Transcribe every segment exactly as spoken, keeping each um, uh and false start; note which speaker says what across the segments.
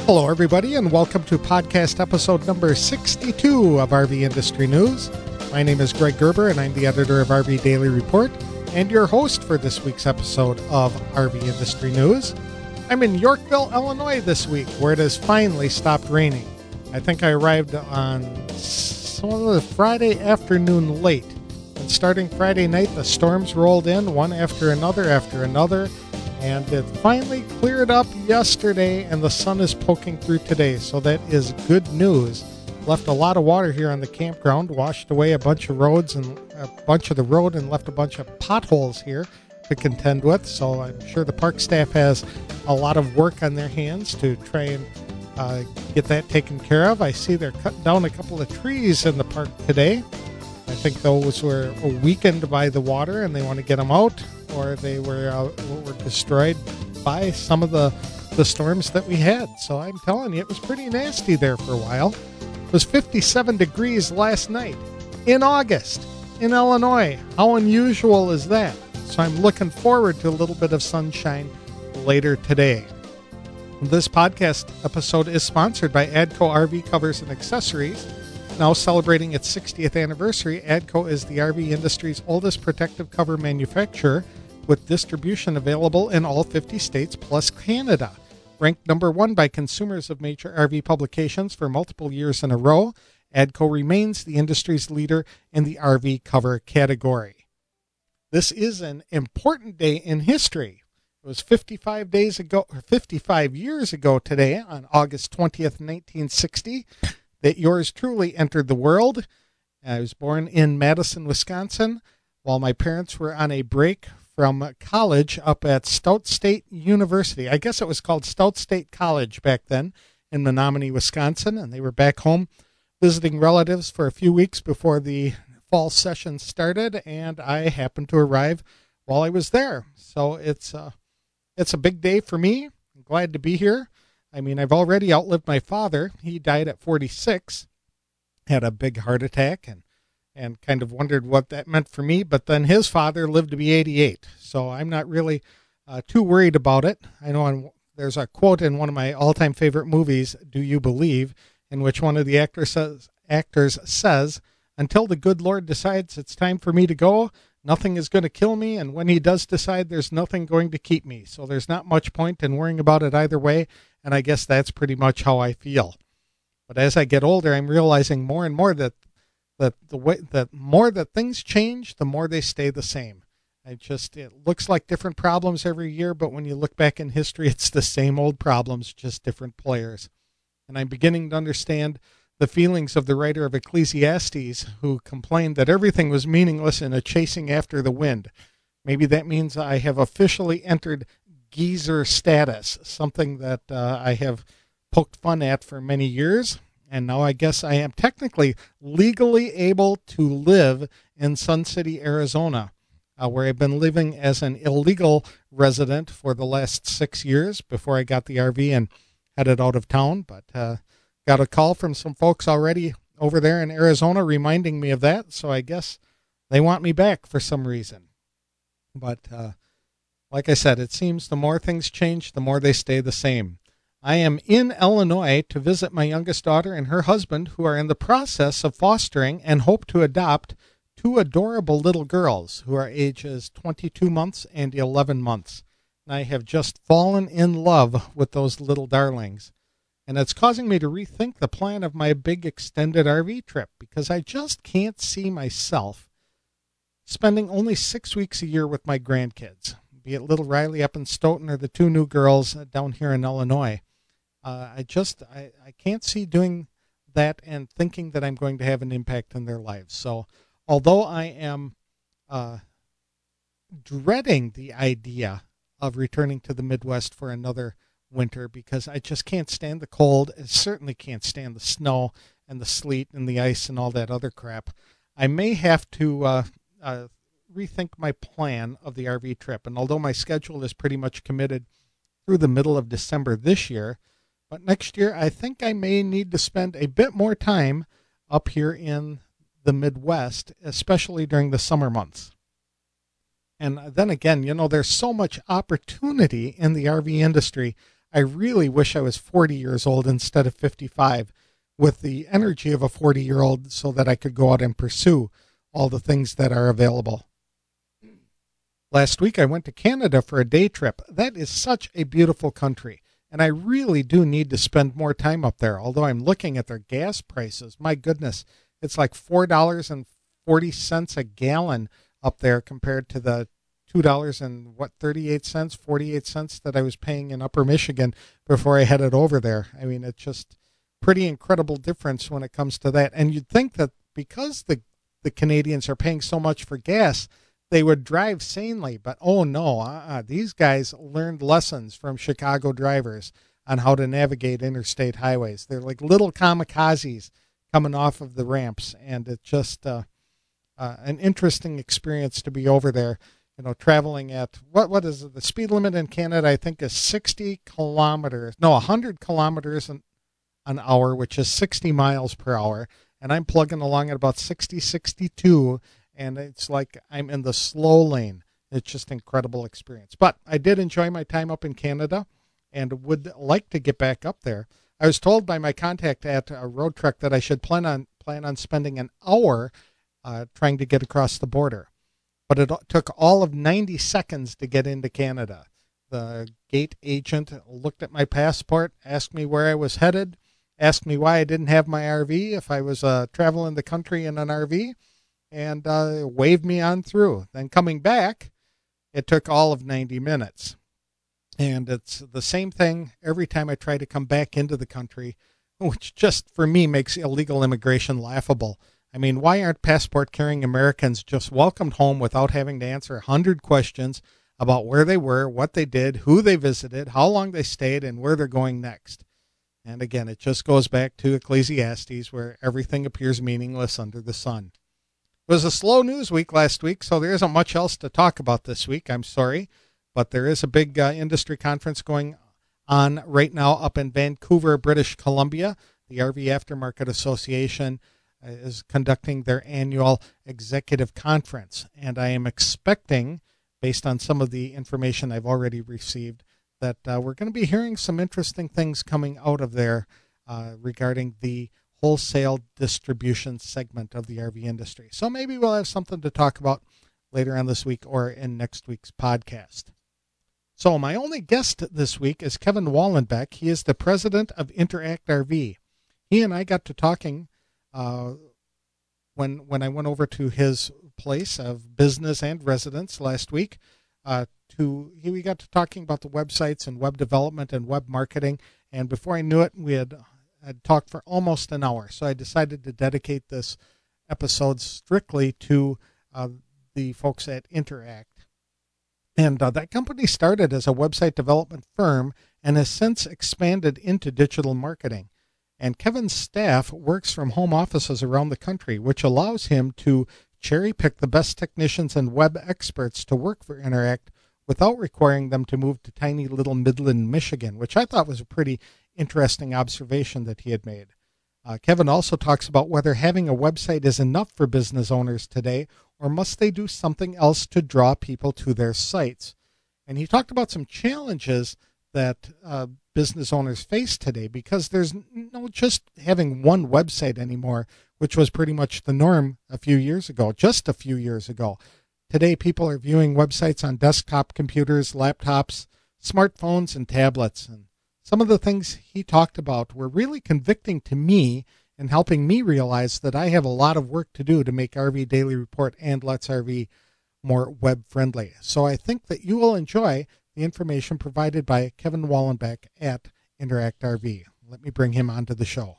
Speaker 1: Hello, everybody, and welcome to podcast episode number sixty-two of R V Industry News. My name is Greg Gerber, and I'm the editor of R V Daily Report and your host for this week's episode of R V Industry News. I'm in Yorkville, Illinois this week, where it has finally stopped raining. I think I arrived on some of the Friday afternoon late. And starting Friday night, the storms rolled in one after another after another. And it finally cleared up yesterday, and the sun is poking through today, so that is good news. Left a lot of water here on the campground, washed away a bunch of roads and a bunch of the road, and left a bunch of potholes here to contend with. So I'm sure the park staff has a lot of work on their hands to try and uh, get that taken care of. I see they're cutting down a couple of trees in the park today. I think those were weakened by the water and they want to get them out, or they were uh, were destroyed by some of the, the storms that we had. So I'm telling you, it was pretty nasty there for a while. It was fifty-seven degrees last night in August in Illinois. How unusual is that? So I'm looking forward to a little bit of sunshine later today. This podcast episode is sponsored by ADCO R V Covers and Accessories. Now celebrating its sixtieth anniversary, ADCO is the R V industry's oldest protective cover manufacturer, with distribution available in all fifty states plus Canada. Ranked number one by consumers of major R V publications for multiple years in a row, ADCO remains the industry's leader in the R V cover category. This is an important day in history. It was fifty-five days ago, or fifty-five years ago today, on August twentieth, nineteen sixty, that yours truly entered the world. I was born in Madison, Wisconsin, while my parents were on a break from college up at Stout State University. I guess it was called Stout State College back then in Menominee, Wisconsin, and they were back home visiting relatives for a few weeks before the fall session started, and I happened to arrive while I was there. So it's uh, it's a big day for me. I'm glad to be here. I mean, I've already outlived my father. He died at forty-six, had a big heart attack, and, and kind of wondered what that meant for me. But then his father lived to be eighty-eight, so I'm not really uh, too worried about it. I know I'm, there's a quote in one of my all-time favorite movies, Do You Believe?, in which one of the actors says, actors says, "Until the good Lord decides it's time for me to go, nothing is going to kill me, and when he does decide, there's nothing going to keep me. So there's not much point in worrying about it either way." And I guess that's pretty much how I feel. But as I get older, I'm realizing more and more that that the way that more that things change, the more they stay the same. I just it looks like different problems every year, but when you look back in history, it's the same old problems, just different players. And I'm beginning to understand the feelings of the writer of Ecclesiastes, who complained that everything was meaningless in a chasing after the wind. Maybe that means I have officially entered geezer status, something that uh, I have poked fun at for many years. And now I guess I am technically legally able to live in Sun City, Arizona, uh, where I've been living as an illegal resident for the last six years before I got the R V and headed out of town. But uh, got a call from some folks already over there in Arizona reminding me of that. So I guess they want me back for some reason. But uh, like I said, it seems the more things change, the more they stay the same. I am in Illinois to visit my youngest daughter and her husband, who are in the process of fostering and hope to adopt two adorable little girls who are ages twenty-two months and eleven months. And I have just fallen in love with those little darlings. And it's causing me to rethink the plan of my big extended R V trip, because I just can't see myself spending only six weeks a year with my grandkids, be it little Riley up in Stoughton or the two new girls down here in Illinois. Uh, I just, I, I can't see doing that and thinking that I'm going to have an impact in their lives. So although I am uh, dreading the idea of returning to the Midwest for another winter, because I just can't stand the cold, I certainly can't stand the snow and the sleet and the ice and all that other crap, I may have to uh, uh, rethink my plan of the R V trip. And although my schedule is pretty much committed through the middle of December this year, but next year I think I may need to spend a bit more time up here in the Midwest, especially during the summer months. And then again, you know, there's so much opportunity in the R V industry. I really wish I was forty years old instead of fifty-five, with the energy of a forty-year-old, so that I could go out and pursue all the things that are available. Last week, I went to Canada for a day trip. That is such a beautiful country, and I really do need to spend more time up there, although I'm looking at their gas prices. My goodness, it's like four dollars and forty cents a gallon up there compared to the two dollars and what, thirty-eight cents, forty-eight cents that I was paying in Upper Michigan before I headed over there. I mean, it's just pretty incredible difference when it comes to that. And you'd think that because the, the Canadians are paying so much for gas, they would drive sanely, but oh no, uh-uh. These guys learned lessons from Chicago drivers on how to navigate interstate highways. They're like little kamikazes coming off of the ramps, and it's just uh, uh, an interesting experience to be over there. You know, traveling at, what what is it? The speed limit in Canada, I think, is sixty kilometers, no, one hundred kilometers an, an hour, which is sixty miles per hour, and I'm plugging along at about sixty, sixty-two. And it's like I'm in the slow lane. It's just an incredible experience. But I did enjoy my time up in Canada and would like to get back up there. I was told by my contact at uh, Road Trek that I should plan on plan on spending an hour uh, trying to get across the border. But it took all of ninety seconds to get into Canada. The gate agent looked at my passport, asked me where I was headed, asked me why I didn't have my R V, if I was uh, traveling the country in an R V, and uh, waved me on through. Then coming back, it took all of ninety minutes. And it's the same thing every time I try to come back into the country, which just for me makes illegal immigration laughable. I mean, why aren't passport-carrying Americans just welcomed home without having to answer one hundred questions about where they were, what they did, who they visited, how long they stayed, and where they're going next? And again, it just goes back to Ecclesiastes, where everything appears meaningless under the sun. It was a slow news week last week, so there isn't much else to talk about this week. I'm sorry, but there is a big uh, industry conference going on right now up in Vancouver, British Columbia. The R V Aftermarket Association uh, is conducting their annual executive conference, and I am expecting, based on some of the information I've already received, that uh, we're going to be hearing some interesting things coming out of there uh, regarding the wholesale distribution segment of the R V industry. So maybe we'll have something to talk about later on this week or in next week's podcast. So my only guest this week is Kevin Wallenbeck. He is the president of Interact R V. He and I got to talking uh, when when I went over to his place of business and residence last week. Uh, to he, we got to talking about the websites and web development and web marketing. And before I knew it, we had I'd talked for almost an hour, so I decided to dedicate this episode strictly to uh, the folks at Interact. And uh, that company started as a website development firm and has since expanded into digital marketing. And Kevin's staff works from home offices around the country, which allows him to cherry pick the best technicians and web experts to work for Interact without requiring them to move to tiny little Midland, Michigan, which I thought was a pretty interesting observation that he had made. Uh, Kevin also talks about whether having a website is enough for business owners today, or must they do something else to draw people to their sites. And he talked about some challenges that uh, business owners face today, because there's no just having one website anymore, which was pretty much the norm a few years ago, just a few years ago. Today, people are viewing websites on desktop computers, laptops, smartphones, and tablets. And some of the things he talked about were really convicting to me and helping me realize that I have a lot of work to do to make R V Daily Report and Let's R V more web-friendly. So I think that you will enjoy the information provided by Kevin Wallenbeck at Interact R V. Let me bring him onto the show.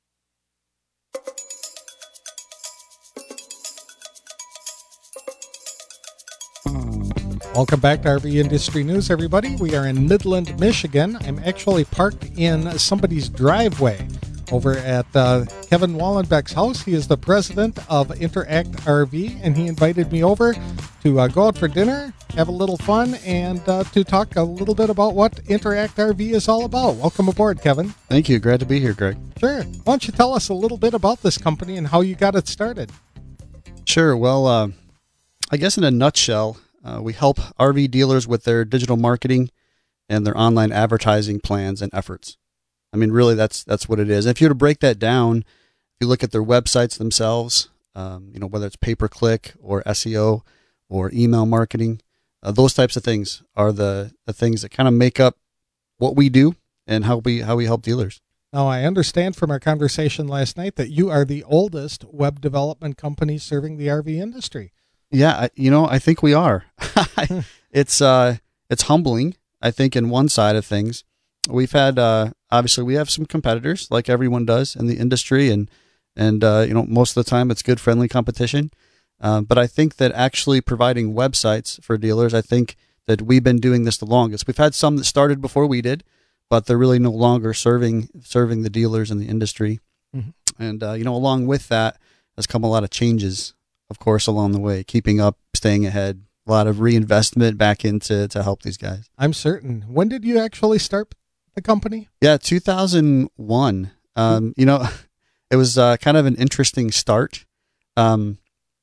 Speaker 1: Welcome back to R V Industry News, everybody. We are in Midland, Michigan. I'm actually parked in somebody's driveway over at uh, Kevin Wallenbeck's house. He is the president of Interact R V, and he invited me over to uh, go out for dinner, have a little fun, and uh, to talk a little bit about what Interact R V is all about. Welcome aboard, Kevin.
Speaker 2: Thank you. Glad to be here, Greg.
Speaker 1: Sure. Why don't you tell us a little bit about this company and how you got it started?
Speaker 2: Sure. Well, uh, I guess in a nutshell, uh, we help R V dealers with their digital marketing and their online advertising plans and efforts. I mean, really, that's that's what it is. If you were to break that down, if you look at their websites themselves, um, you know, whether it's pay-per-click or S E O or email marketing, uh, those types of things are the, the things that kind of make up what we do and how we how we help dealers.
Speaker 1: Now, I understand from our conversation last night that you are the oldest web development company serving the R V industry.
Speaker 2: Yeah, I, you know, I think we are. it's uh, it's humbling. I think in one side of things, we've had uh, obviously we have some competitors like everyone does in the industry, and and uh, you know, most of the time it's good, friendly competition. Uh, but I think that actually providing websites for dealers, I think that we've been doing this the longest. We've had some that started before we did, but they're really no longer serving serving the dealers in the industry. Mm-hmm. And, uh, you know, along with that has come a lot of changes, of course, along the way, keeping up, staying ahead, a lot of reinvestment back into to help these guys.
Speaker 1: I'm certain. When did you actually start the company?
Speaker 2: Yeah, two thousand one. Um, you know, it was uh, kind of an interesting start. Um,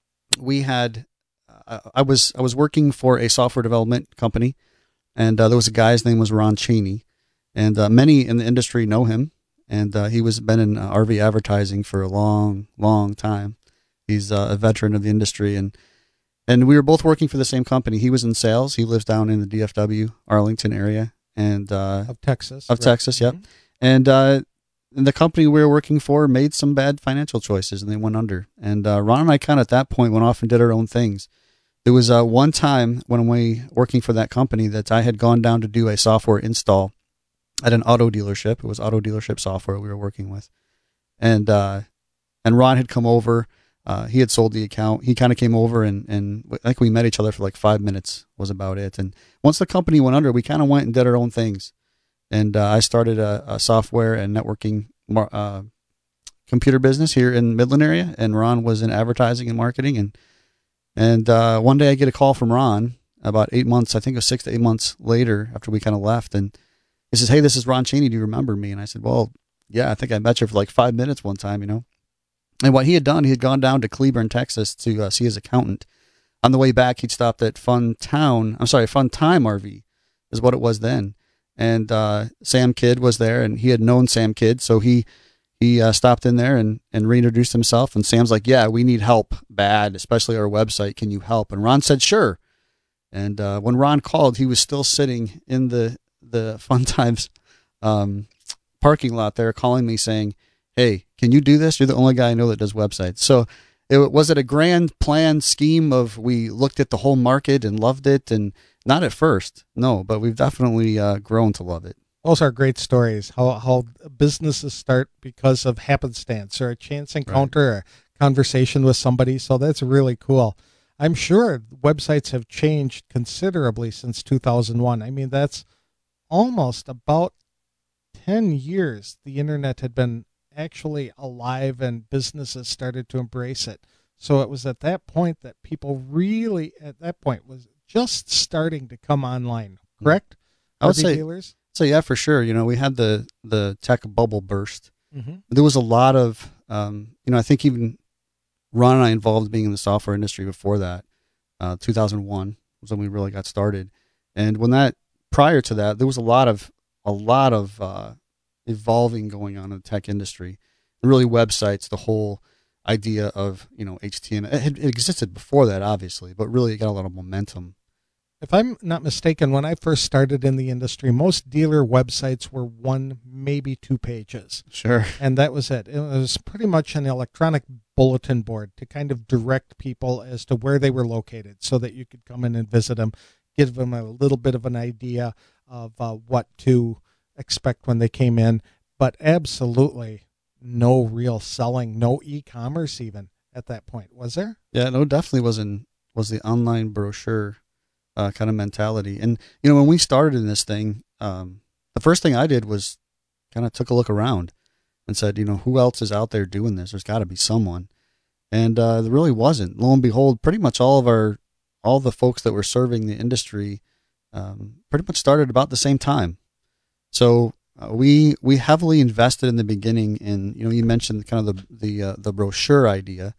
Speaker 2: we had, uh, I was I was working for a software development company, and uh, there was a guy, his name was Ron Cheney. And uh, many in the industry know him, and uh, he was been in uh, R V advertising for a long, long time. He's uh, a veteran of the industry, and and we were both working for the same company. He was in sales. He lives down in the D F W, Arlington area, and uh,
Speaker 1: of Texas.
Speaker 2: Of
Speaker 1: right?
Speaker 2: Texas, yep.
Speaker 1: Mm-hmm.
Speaker 2: And uh, the company we were working for made some bad financial choices, and they went under. And uh, Ron and I kind of at that point went off and did our own things. There was uh, one time when we working for that company that I had gone down to do a software install at an auto dealership. It was auto dealership software we were working with. And uh, and Ron had come over. Uh, he had sold the account. He kind of came over, and, and I think we met each other for like five minutes was about it. And once the company went under, we kind of went and did our own things. And uh, I started a, a software and networking uh, computer business here in Midland area. And Ron was in advertising and marketing. And and uh, one day I get a call from Ron about eight months, I think it was six to eight months later after we kind of left. And he says, "Hey, this is Ron Cheney. Do you remember me?" And I said, "Well, yeah, I think I met you for like five minutes one time, you know." And what he had done, he had gone down to Cleburne, Texas to uh, see his accountant. On the way back, he'd stopped at Fun Town. I'm sorry, Fun Time R V is what it was then. And uh, Sam Kidd was there, and he had known Sam Kidd. So he he uh, stopped in there and, and reintroduced himself. And Sam's like, "Yeah, we need help bad, especially our website. Can you help?" And Ron said, "Sure." And uh, when Ron called, he was still sitting in the the Fun Times um, parking lot there calling me saying, "Hey, can you do this? You're the only guy I know that does websites." So it was it a grand plan scheme of we looked at the whole market and loved it? And not at first, no, but we've definitely uh, grown to love it.
Speaker 1: Those are great stories, how how businesses start because of happenstance or a chance encounter, right, or a conversation with somebody. So that's really cool. I'm sure websites have changed considerably since two thousand one. I mean, that's almost about ten years the internet had been actually alive and businesses started to embrace it. So it was at that point that people really, at that point, was just starting to come online, correct?
Speaker 2: I would say,
Speaker 1: dealers?
Speaker 2: So yeah, for sure. You know, we had the, the tech bubble burst.
Speaker 1: Mm-hmm.
Speaker 2: There was a lot of, um, you know, I think even Ron and I involved being in the software industry before that. Uh, two thousand one was when we really got started. And when that, prior to that, there was a lot of, a lot of uh, evolving going on in the tech industry. And really websites, the whole idea of, you know, H T M L, it, had, it existed before that, obviously, but really it got a lot of momentum.
Speaker 1: If I'm not mistaken, when I first started in the industry, most dealer websites were one, maybe two pages.
Speaker 2: Sure.
Speaker 1: And that was it. It was pretty much an electronic bulletin board to kind of direct people as to where they were located so that you could come in and visit them, give them a little bit of an idea of uh, what to expect when they came in. But absolutely no real selling, no e-commerce even at that point, was there?
Speaker 2: Yeah, no, definitely wasn't, was the online brochure Uh, kind of mentality. And, you know, when we started in this thing, um, the first thing I did was kind of took a look around and said, you know, who else is out there doing this? There's got to be someone. And uh, there really wasn't. Lo and behold, pretty much all of our, all the folks that were serving the industry um, pretty much started about the same time. So uh, we we heavily invested in the beginning in, you know, you mentioned kind of the the uh, the brochure idea.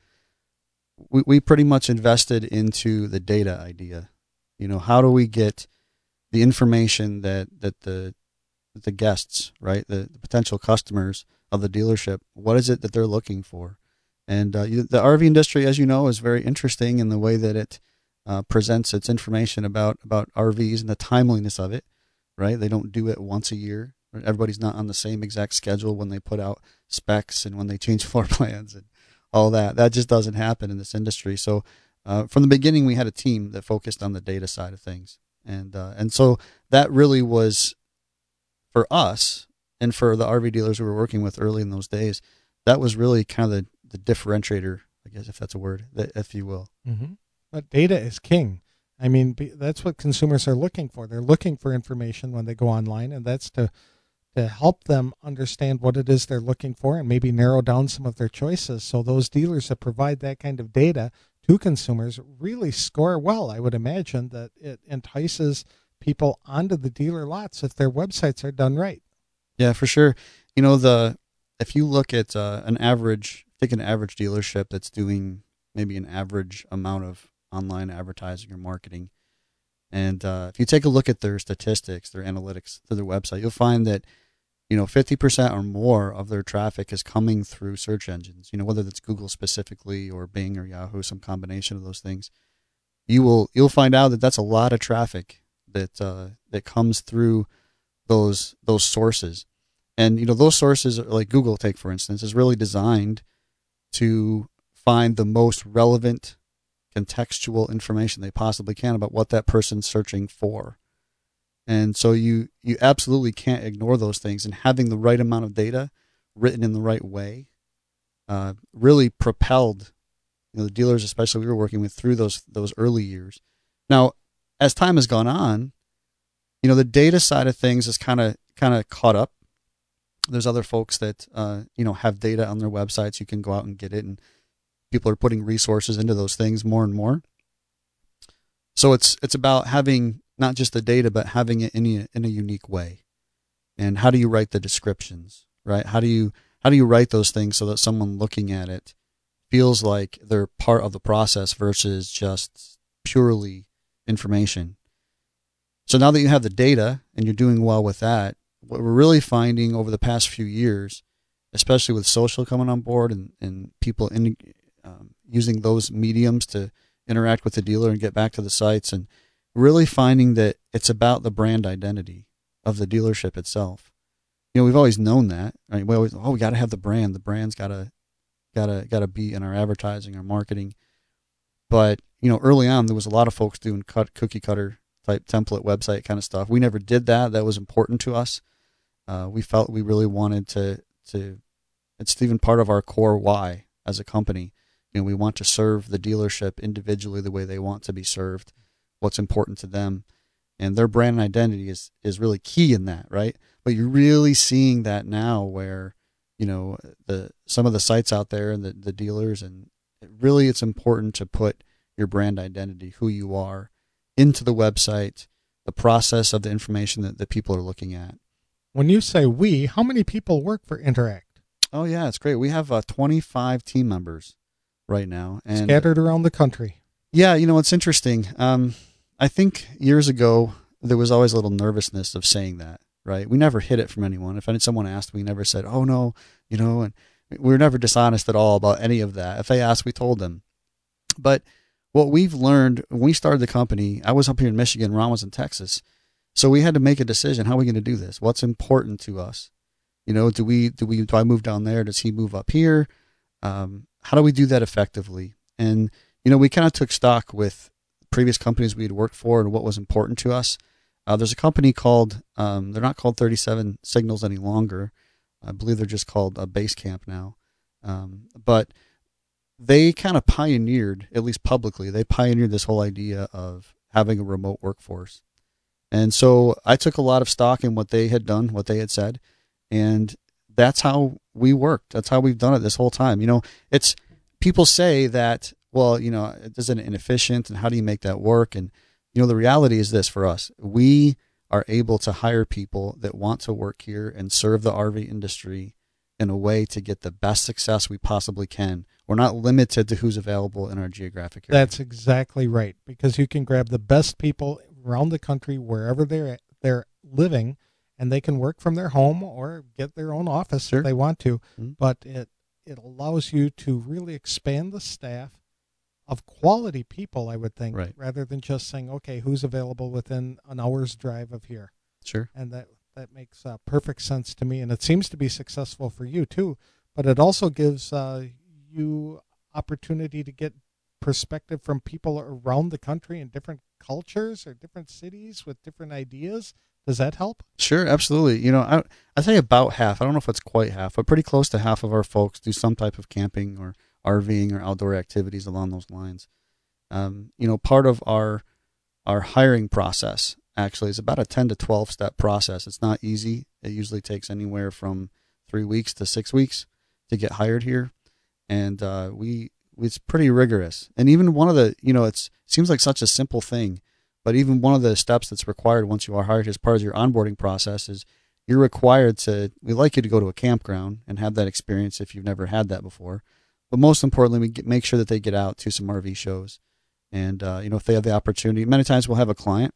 Speaker 2: We we pretty much invested into the data idea. You know, how do we get the information that, that the that the guests, right, the, the potential customers of the dealership, what is it that they're looking for? And uh, you, the R V industry, as you know, is very interesting in the way that it uh, presents its information about, about R Vs and the timeliness of it, right? They don't do it once a year. Right? Everybody's not on the same exact schedule when they put out specs and when they change floor plans and all that. That just doesn't happen in this industry. So uh, from the beginning, we had a team that focused on the data side of things. And uh, and so that really was, for us and for the R V dealers we were working with early in those days, that was really kind of the, the differentiator, I guess, if that's a word, that, if you will.
Speaker 1: Mm-hmm. But data is king. I mean, that's what consumers are looking for. They're looking for information when they go online, and that's to to help them understand what it is they're looking for and maybe narrow down some of their choices. So those dealers that provide that kind of data to consumers really score well. I would imagine that it entices people onto the dealer lots if their websites are done right.
Speaker 2: Yeah, for sure. You know, the if you look at uh, an average, take an average dealership that's doing maybe an average amount of online advertising or marketing, and uh, if you take a look at their statistics, their analytics to their website, you'll find that, you know, fifty percent or more of their traffic is coming through search engines, you know, whether that's Google specifically or Bing or Yahoo, some combination of those things. You will, you'll find out that that's a lot of traffic that, uh, that comes through those, those sources. And, you know, those sources, like Google, take for instance, is really designed to find the most relevant contextual information they possibly can about what that person's searching for. And so you, you absolutely can't ignore those things, and having the right amount of data written in the right way uh, really propelled, you know, the dealers, especially we were working with, through those those early years. Now, as time has gone on, you know, the data side of things is kind of kind of caught up. There's other folks that uh, you know, have data on their websites. You can go out and get it, and people are putting resources into those things more and more. So it's it's about having not just the data, but having it in a, in a unique way. And how do you write the descriptions, right? How do you how do you write those things so that someone looking at it feels like they're part of the process versus just purely information? So now that you have the data and you're doing well with that, what we're really finding over the past few years, especially with social coming on board and, and people in, um, using those mediums to interact with the dealer and get back to the sites, and really finding that it's about the brand identity of the dealership itself. You know, we've always known that, right? We always, oh, we got to have the brand. The brand's got to, got to, got to be in our advertising, our marketing. But, you know, early on, there was a lot of folks doing cut, cookie cutter type template website kind of stuff. We never did that. That was important to us. Uh, we felt we really wanted to, to, it's even part of our core why as a company. You know, we want to serve the dealership individually the way they want to be served, what's important to them. And their brand identity is, is really key in that, right? But you're really seeing that now where, you know, the some of the sites out there and the, the dealers, and it really it's important to put your brand identity, who you are, into the website, the process of the information that, that people are looking at.
Speaker 1: When you say we, how many people work for Interact?
Speaker 2: Oh, yeah, it's great. We have uh, twenty-five team members right now. And
Speaker 1: scattered around the country.
Speaker 2: Yeah, you know, it's interesting. Um, I think years ago, there was always a little nervousness of saying that, right? We never hid it from anyone. If someone asked, we never said, oh, no, you know, and we were never dishonest at all about any of that. If they asked, we told them. But what we've learned when we started the company, I was up here in Michigan, Ron was in Texas. So we had to make a decision. How are we going to do this? What's important to us? You know, do we, do we, do I move down there? Does he move up here? Um, how do we do that effectively? And, you know, we kind of took stock with previous companies we had worked for and what was important to us. Uh, there's a company called, um, they're not called thirty-seven Signals any longer. I believe they're just called uh, Basecamp now. Um, but they kind of pioneered, at least publicly, they pioneered this whole idea of having a remote workforce. And so I took a lot of stock in what they had done, what they had said, and that's how we worked. That's how we've done it this whole time. You know, it's, people say that, well, you know, isn't it inefficient, and how do you make that work? And, you know, the reality is this for us. We are able to hire people that want to work here and serve the R V industry in a way to get the best success we possibly can. We're not limited to who's available in our geographic area.
Speaker 1: That's exactly right, because you can grab the best people around the country, wherever they're they're living, and they can work from their home or get their own office
Speaker 2: Sure.
Speaker 1: if they want to.
Speaker 2: Mm-hmm.
Speaker 1: But it it allows you to really expand the staff of quality people, I would think,
Speaker 2: Right.
Speaker 1: rather than just saying, okay, who's available within an hour's drive of here.
Speaker 2: Sure.
Speaker 1: And that, that makes uh, perfect sense to me. And it seems to be successful for you, too. But it also gives uh, you opportunity to get perspective from people around the country in different cultures or different cities with different ideas. Does that help?
Speaker 2: Sure, absolutely. You know, I I say about half. I don't know if it's quite half, but pretty close to half of our folks do some type of camping or RVing or outdoor activities along those lines. Um, you know, part of our our hiring process actually is about a ten to twelve step process. It's not easy. It usually takes anywhere from three weeks to six weeks to get hired here, and uh, we it's pretty rigorous. And even one of the, you know, it's it seems like such a simple thing, but even one of the steps that's required once you are hired as part of your onboarding process is you're required to. We like you to go to a campground and have that experience if you've never had that before. But most importantly, we get, make sure that they get out to some R V shows. And, uh, you know, if they have the opportunity, many times we'll have a client,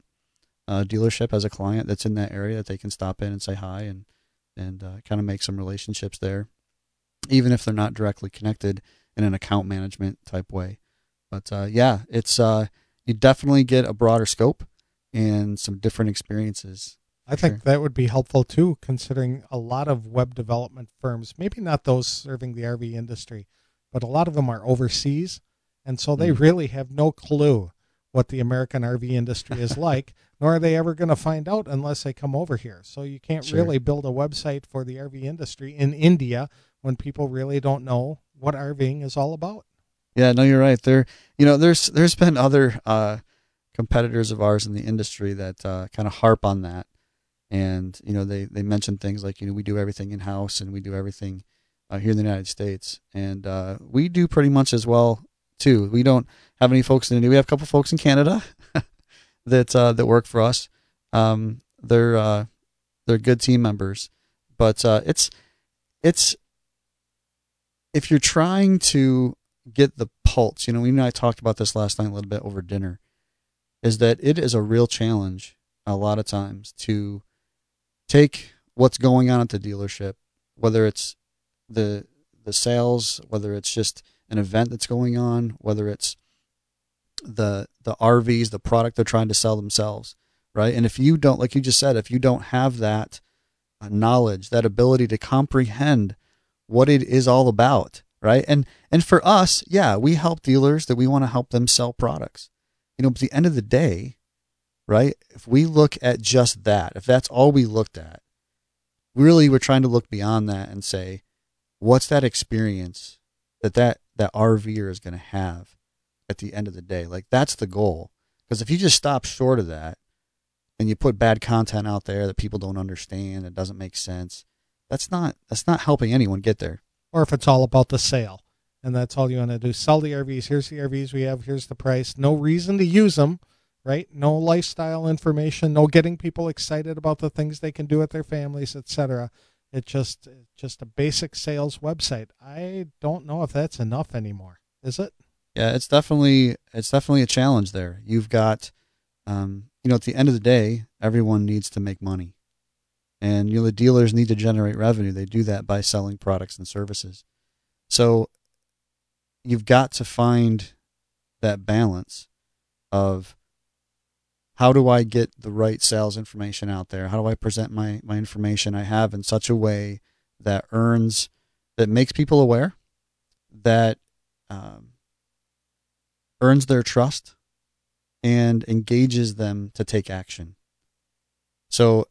Speaker 2: a dealership has a client that's in that area that they can stop in and say hi and, and uh, kind of make some relationships there, even if they're not directly connected in an account management type way. But, uh, yeah, it's uh, you definitely get a broader scope and some different experiences.
Speaker 1: I think
Speaker 2: Sure.
Speaker 1: that would be helpful, too, considering a lot of web development firms, maybe not those serving the R V industry, but a lot of them are overseas, and so they
Speaker 2: Mm.
Speaker 1: really have no clue what the American R V industry is like, nor are they ever going to find out unless they come over here. So you can't
Speaker 2: Sure.
Speaker 1: really build a website for the R V industry in India when people really don't know what RVing is all about.
Speaker 2: Yeah, no, you're right. There, you know, there's there's been other uh, competitors of ours in the industry that uh, kind of harp on that, and you know, they they mention things like, you know, we do everything in house and we do everything uh, here in the United States, and uh, we do pretty much as well too. We don't have any folks in India. We have a couple folks in Canada that uh, that work for us. Um, they're uh, they're good team members, but uh, it's it's if you're trying to get the pulse, you know, we and I talked about this last night a little bit over dinner, is that it is a real challenge a lot of times to take what's going on at the dealership, whether it's the the sales, whether it's just an event that's going on, whether it's the the R Vs, the product they're trying to sell themselves, right? And if you don't, like you just said, if you don't have that uh, knowledge, that ability to comprehend what it is all about, right? And and for us, yeah, we help dealers that we want to help them sell products. You know, but at the end of the day, right? If we look at just that, if that's all we looked at, really we're trying to look beyond that and say, what's that experience that that, that RVer is going to have at the end of the day? Like, that's the goal. Because if you just stop short of that and you put bad content out there that people don't understand, it doesn't make sense, that's not that's not helping anyone get there.
Speaker 1: Or if it's all about the sale, and that's all you want to do, sell the R Vs. Here's the R Vs we have. Here's the price. No reason to use them, right? No lifestyle information. No getting people excited about the things they can do with their families, et cetera. It's just just a basic sales website. I don't know if that's enough anymore. Is it?
Speaker 2: Yeah, it's definitely it's definitely a challenge there. You've got, um, you know, at the end of the day, everyone needs to make money, and you know the dealers need to generate revenue. They do that by selling products and services. So you've got to find that balance of how do I get the right sales information out there? How do I present my, my information I have in such a way that earns, that makes people aware, that um, earns their trust, and engages them to take action? So,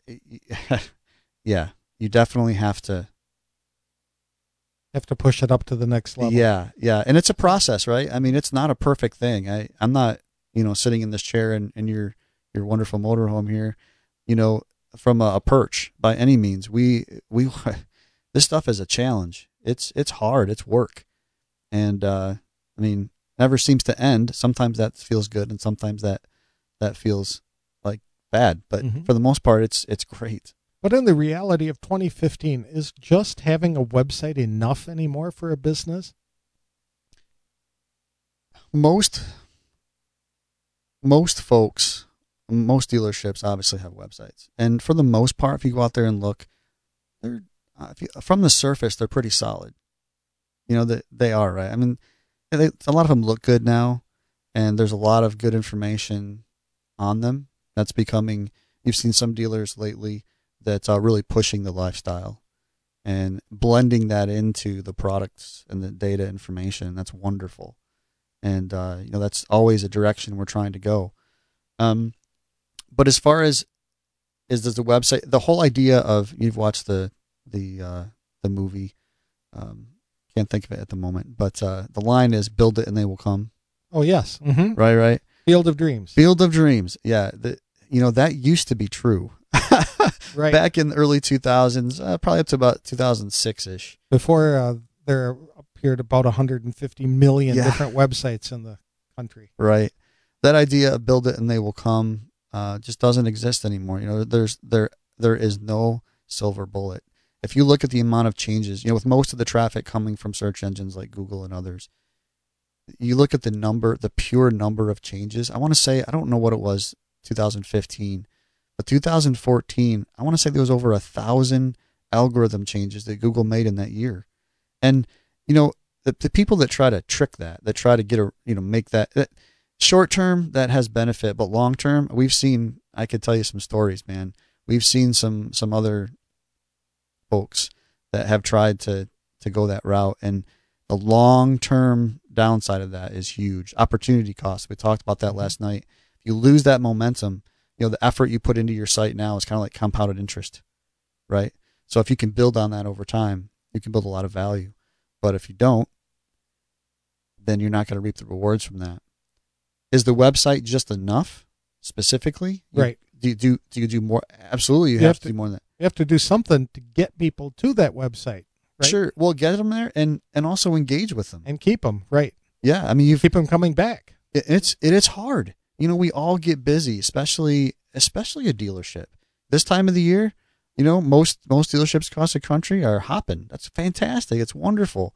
Speaker 2: yeah, you definitely have to
Speaker 1: Have to push it up to the next level.
Speaker 2: Yeah, yeah. And it's a process, right? I mean, it's not a perfect thing. I, I'm not, you know, sitting in this chair in, in your, your wonderful motorhome here, you know, from a, a perch by any means. We, we, this stuff is a challenge. It's, it's hard. It's work. And, uh, I mean, never seems to end. Sometimes that feels good and sometimes that, that feels like bad. But
Speaker 1: Mhm.
Speaker 2: for the most part, it's, it's great.
Speaker 1: But in the reality of twenty fifteen, is just having a website enough anymore for a business?
Speaker 2: Most, most folks, most dealerships obviously have websites, and for the most part, if you go out there and look, they're uh, if you, from the surface they're pretty solid. You know that they, they are, right. I mean, they, a lot of them look good now, and there's a lot of good information on them. That's becoming. You've seen some dealers lately that's uh, really pushing the lifestyle and blending that into the products and the data information. That's wonderful, and uh, you know that's always a direction we're trying to go. Um, but as far as is does the website, the whole idea of you've watched the the uh, the movie, um, can't think of it at the moment, but uh, the line is "Build it and they will come."
Speaker 1: Oh yes, mm-hmm.
Speaker 2: right, right.
Speaker 1: Field of Dreams.
Speaker 2: Field of Dreams. Yeah, the, you know that used to be true.
Speaker 1: Right.
Speaker 2: Back in the early two thousands, uh, probably up to about two thousand six ish.
Speaker 1: Before uh, there appeared about one hundred fifty million
Speaker 2: yeah.
Speaker 1: different websites in the country.
Speaker 2: Right. That idea of build it and they will come uh, just doesn't exist anymore. You know, there's there there is no silver bullet. If you look at the amount of changes, you know, with most of the traffic coming from search engines like Google and others, you look at the number, the pure number of changes. I want to say, I don't know what it was, two thousand fifteen. But two thousand fourteen, I want to say there was over a thousand algorithm changes that Google made in that year. And, you know, the, the people that try to trick that, that try to get a, you know, make that, that short term, that has benefit, but long term, we've seen, I could tell you some stories, man. We've seen some, some other folks that have tried to, to go that route. And the long term downside of that is huge. Opportunity cost. We talked about that last night. If you lose that momentum, you know, the effort you put into your site now is kind of like compounded interest, right? So if you can build on that over time, you can build a lot of value. But if you don't, then you're not going to reap the rewards from that. Is the website just enough specifically? You,
Speaker 1: right.
Speaker 2: Do you do, do you do more? Absolutely. You,
Speaker 1: you
Speaker 2: have,
Speaker 1: have
Speaker 2: to
Speaker 1: to
Speaker 2: do more than that.
Speaker 1: You have to do something to get people to that website. Right?
Speaker 2: Sure. Well, get them there and, and also engage with them.
Speaker 1: And keep them, right.
Speaker 2: Yeah. I mean, you
Speaker 1: keep them coming back.
Speaker 2: It, it's, it, it's hard. You know, we all get busy, especially especially a dealership. This time of the year, you know, most most dealerships across the country are hopping. That's fantastic. It's wonderful.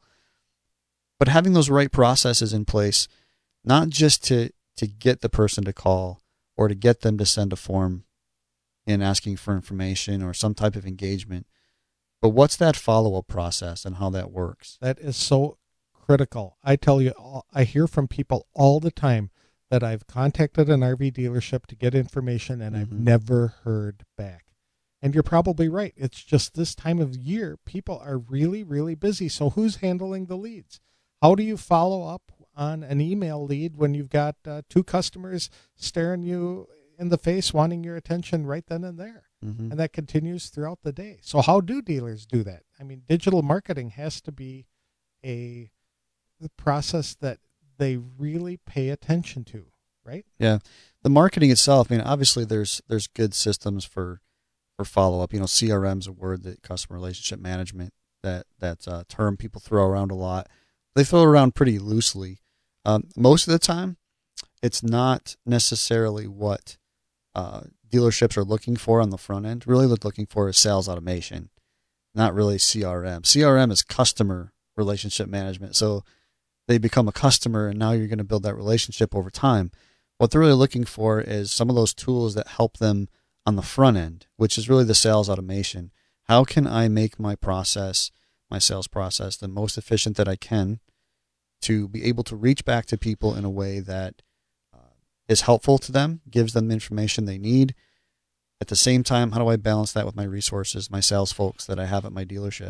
Speaker 2: But having those right processes in place, not just to to get the person to call or to get them to send a form in asking for information or some type of engagement, but what's that follow-up process and how that works?
Speaker 1: That is so critical. I tell you, I hear from people all the time that I've contacted an R V dealership to get information and mm-hmm. I've never heard back. And you're probably right. It's just this time of year, people are really, really busy. So who's handling the leads? How do you follow up on an email lead when you've got uh, two customers staring you in the face, wanting your attention right then and there? Mm-hmm. And that continues throughout the day. So how do dealers do that? I mean, digital marketing has to be a the process that they really pay attention to, right?
Speaker 2: Yeah. The marketing itself, I mean, obviously there's there's good systems for for follow-up. You know, C R M is a word, that customer relationship management, that that uh, term people throw around a lot. They throw it around pretty loosely. Um, most of the time, it's not necessarily what uh, dealerships are looking for on the front end. Really what they're looking for is sales automation, not really C R M. C R M is customer relationship management. So they become a customer, and now you're going to build that relationship over time. What they're really looking for is some of those tools that help them on the front end, which is really the sales automation. How can I make my process, my sales process, the most efficient that I can to be able to reach back to people in a way that uh, is helpful to them, gives them the information they need. At the same time, how do I balance that with my resources, my sales folks that I have at my dealership?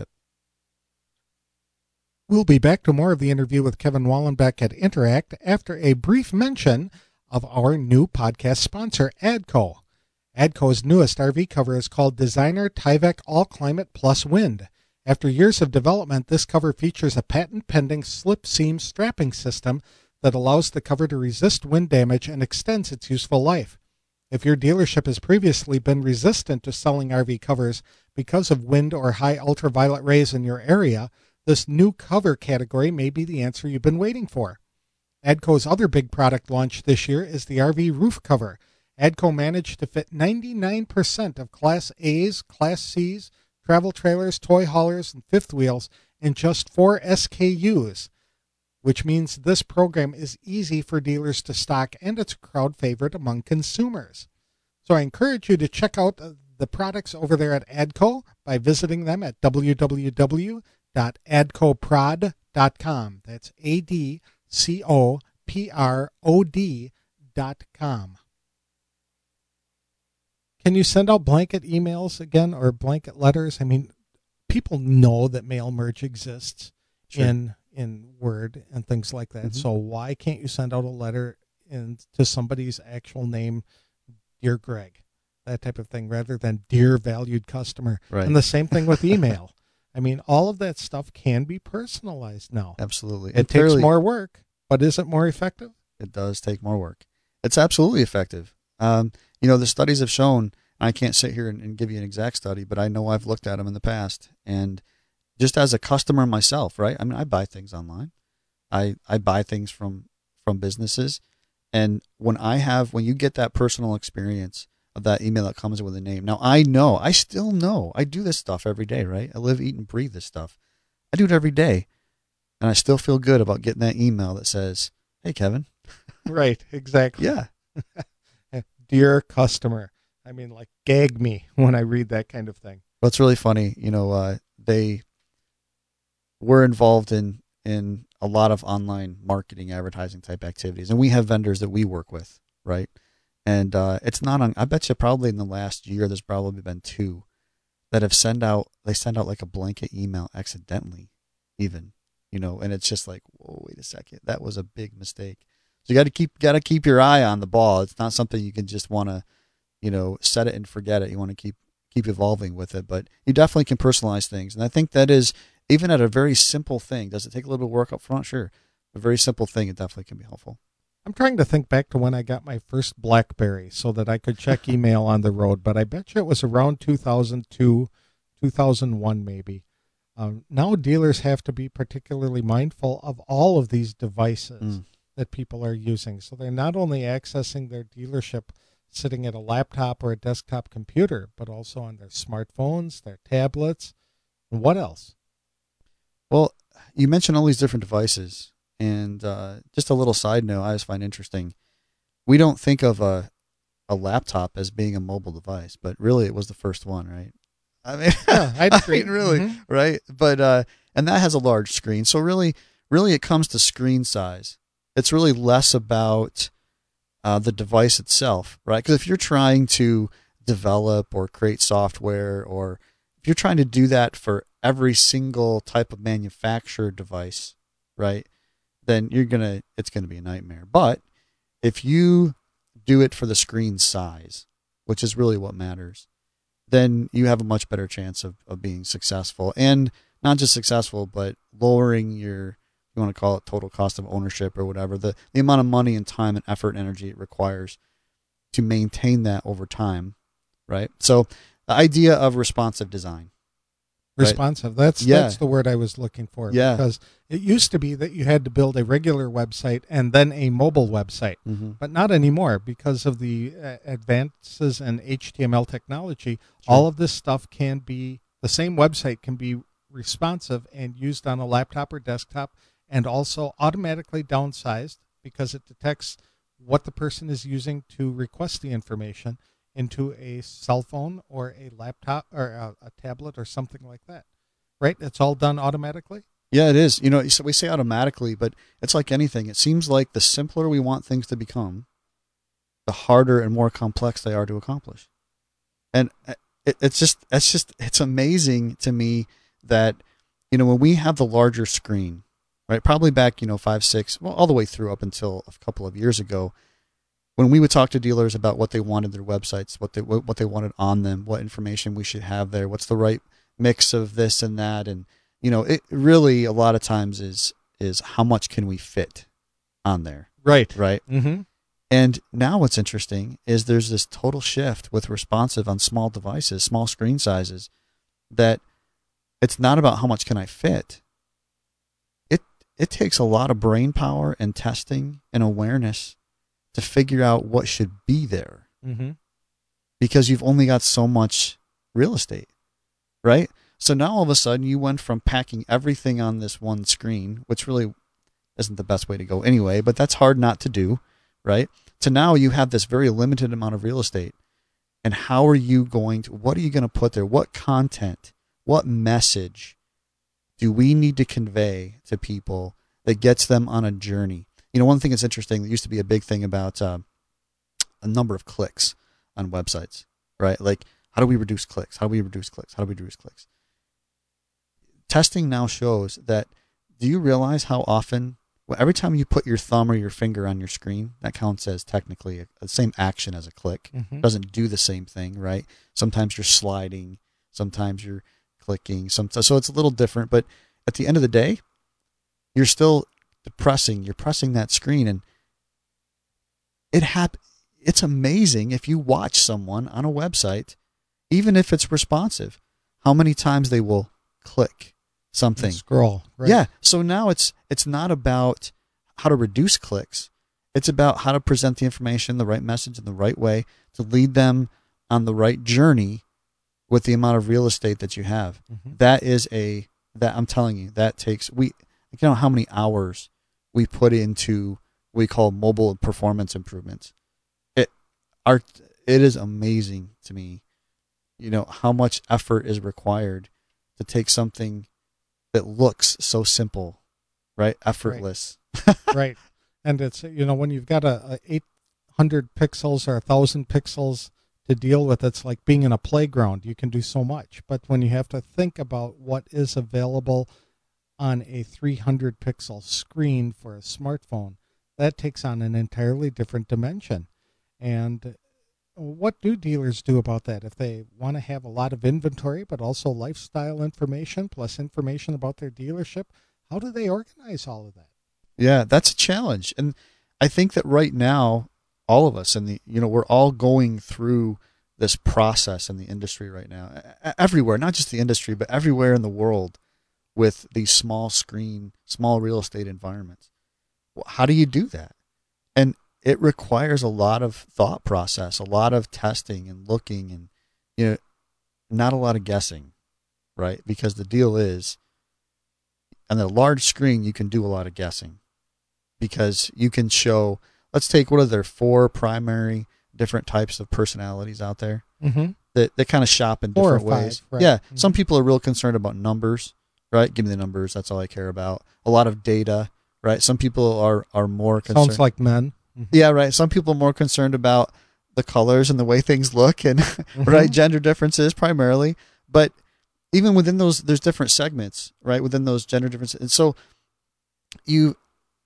Speaker 1: We'll be back to more of the interview with Kevin Wallenbeck at Interact after a brief mention of our new podcast sponsor, AGCO. AGCO's newest R V cover is called Designer Tyvek All Climate Plus Wind. After years of development, this cover features a patent-pending slip seam strapping system that allows the cover to resist wind damage and extends its useful life. If your dealership has previously been resistant to selling R V covers because of wind or high ultraviolet rays in your area, this new cover category may be the answer you've been waiting for. AGCO's other big product launch this year is the R V roof cover. AGCO managed to fit ninety-nine percent of Class A's, Class C's, travel trailers, toy haulers, and fifth wheels in just four S K Us, which means this program is easy for dealers to stock and it's a crowd favorite among consumers. So I encourage you to check out the products over there at ADCO by visiting them at w w w dot adco prod dot com. That's A D C O P R O D dot com. Can you send out blanket emails again or blanket letters? I mean, people know that mail merge exists sure. in in Word and things like that. Mm-hmm. So why can't you send out a letter in, to somebody's actual name, Dear Greg, that type of thing, rather than Dear Valued Customer?
Speaker 2: Right.
Speaker 1: And the same thing with email. I mean, all of that stuff can be personalized now.
Speaker 2: Absolutely.
Speaker 1: It, it takes fairly, more work, but is it more effective?
Speaker 2: It does take more work. It's absolutely effective. Um, you know, the studies have shown, I can't sit here and, and give you an exact study, but I know I've looked at them in the past. And just as a customer myself, right? I mean, I buy things online. I, I buy things from, from businesses. And when I have, when you get that personal experience of that email that comes with a name. Now, I know, I still know, I do this stuff every day, right? I live, eat, and breathe this stuff. I do it every day. And I still feel good about getting that email that says, hey, Kevin.
Speaker 1: Right, exactly.
Speaker 2: Yeah.
Speaker 1: Dear customer. I mean, like, gag me when I read that kind of thing.
Speaker 2: Well, it's really funny. You know, uh, they were involved in, in a lot of online marketing, advertising type activities. And we have vendors that we work with, right? And uh, it's not on, I bet you probably in the last year, there's probably been two that have sent out, they send out like a blanket email accidentally even, you know, and it's just like, whoa, wait a second. That was a big mistake. So you got to keep, got to keep your eye on the ball. It's not something you can just want to, you know, set it and forget it. You want to keep, keep evolving with it, but you definitely can personalize things. And I think that is even at a very simple thing. Does it take a little bit of work up front? Sure. A very simple thing. It definitely can be helpful.
Speaker 1: I'm trying to think back to when I got my first BlackBerry so that I could check email on the road, but I bet you it was around two thousand two, two thousand one maybe. Um, now dealers have to be particularly mindful of all of these devices mm. that people are using. So they're not only accessing their dealership sitting at a laptop or a desktop computer, but also on their smartphones, their tablets, and what else?
Speaker 2: Well, you mentioned all these different devices. And uh, just a little side note I just find interesting. We don't think of a a laptop as being a mobile device, but really it was the first one, right? I mean,
Speaker 1: yeah, I'd agree.
Speaker 2: I mean, really,
Speaker 1: mm-hmm.
Speaker 2: right? But uh, and that has a large screen. So really, really, it comes to screen size. It's really less about uh, the device itself, right? Because if you're trying to develop or create software, or if you're trying to do that for every single type of manufactured device, right? Then you're gonna, it's gonna be a nightmare. But if you do it for the screen size, which is really what matters, then you have a much better chance of, of being successful. And not just successful, but lowering your, you want to call it total cost of ownership or whatever, the, the amount of money and time and effort and energy it requires to maintain that over time, right? So the idea of responsive design.
Speaker 1: Responsive. That's
Speaker 2: yeah.
Speaker 1: that's the word I was looking for.
Speaker 2: Yeah.
Speaker 1: Because it used to be that you had to build a regular website and then a mobile website,
Speaker 2: mm-hmm.
Speaker 1: but not anymore because of the uh, advances in H T M L technology.
Speaker 2: Sure.
Speaker 1: All of this stuff can be, the same website can be responsive and used on a laptop or desktop, and also automatically downsized because it detects what the person is using to request the information into a cell phone or a laptop or a, a tablet or something like that, right? It's all done automatically?
Speaker 2: Yeah, it is. You know, we say automatically, but it's like anything. It seems like the simpler we want things to become, the harder and more complex they are to accomplish. And it, it's just, it's just, it's amazing to me that, you know, when we have the larger screen, right, probably back, you know, five, six, well, all the way through up until a couple of years ago, when we would talk to dealers about what they wanted their websites, what they what they wanted on them, what information we should have there, what's the right mix of this and that, and you know, it really a lot of times is is how much can we fit on there,
Speaker 1: right?
Speaker 2: Right.
Speaker 1: Mm-hmm.
Speaker 2: And now what's interesting is there's this total shift with responsive on small devices, small screen sizes, that it's not about how much can I fit. It it takes a lot of brain power and testing and awareness to figure out what should be there,
Speaker 1: mm-hmm.
Speaker 2: because you've only got so much real estate, right? So now all of a sudden you went from packing everything on this one screen, which really isn't the best way to go anyway, but that's hard not to do, right? To now you have this very limited amount of real estate, And how are you going to, what are you going to put there? What content, what message do we need to convey to people that gets them on a journey? You know, one thing that's interesting, there used to be a big thing about uh, a number of clicks on websites, right? Like, how do we reduce clicks? How do we reduce clicks? How do we reduce clicks? Testing now shows that, do you realize how often, well, every time you put your thumb or your finger on your screen, that counts as technically a, the same action as a click.
Speaker 1: Mm-hmm.
Speaker 2: Doesn't do the same thing, right? Sometimes you're sliding, sometimes you're clicking, some, so it's a little different. But at the end of the day, you're still pressing, you're pressing that screen, and it hap- it's amazing if you watch someone on a website, even if it's responsive, how many times they will click something.
Speaker 1: Scroll. Right.
Speaker 2: Yeah. So now it's it's not about how to reduce clicks. It's about how to present the information, the right message in the right way to lead them on the right journey with the amount of real estate that you have.
Speaker 1: Mm-hmm.
Speaker 2: That is a, that I'm telling you, that takes, we, I don't know how many hours we put into what we call mobile performance improvements. It, our, it is amazing to me, you know, how much effort is required to take something that looks so simple, right? Effortless.
Speaker 1: Right. Right. And it's, you know, when you've got a, a eight hundred pixels or a thousand pixels to deal with, it's like being in a playground. You can do so much. But when you have to think about what is available on a three hundred pixel screen for a smartphone, that takes on an entirely different dimension. And what do dealers do about that? If they want to have a lot of inventory, but also lifestyle information plus information about their dealership, how do they organize all of that?
Speaker 2: Yeah, that's a challenge. And I think that right now, all of us in the, you know, we're all going through this process in the industry right now, everywhere, not just the industry, but everywhere in the world with these small screen, small real estate environments. Well, how do you do that? And it requires a lot of thought process, a lot of testing and looking, and, you know, not a lot of guessing, right? Because the deal is, on a large screen, you can do a lot of guessing because you can show, let's take, what are there, four primary different types of personalities out there
Speaker 1: mm-hmm.
Speaker 2: that, that kind of shop in
Speaker 1: Four
Speaker 2: different
Speaker 1: or five,
Speaker 2: ways.
Speaker 1: right.
Speaker 2: Yeah.
Speaker 1: Mm-hmm.
Speaker 2: Some people are real concerned about numbers, right? Give me the numbers. That's all I care about. A lot of data, right? Some people are, are more concerned.
Speaker 1: Sounds like men.
Speaker 2: Mm-hmm. Yeah, right. Some people are more concerned about the colors and the way things look and, mm-hmm. right, gender differences primarily. But even within those, there's different segments, right, within those gender differences. And so you,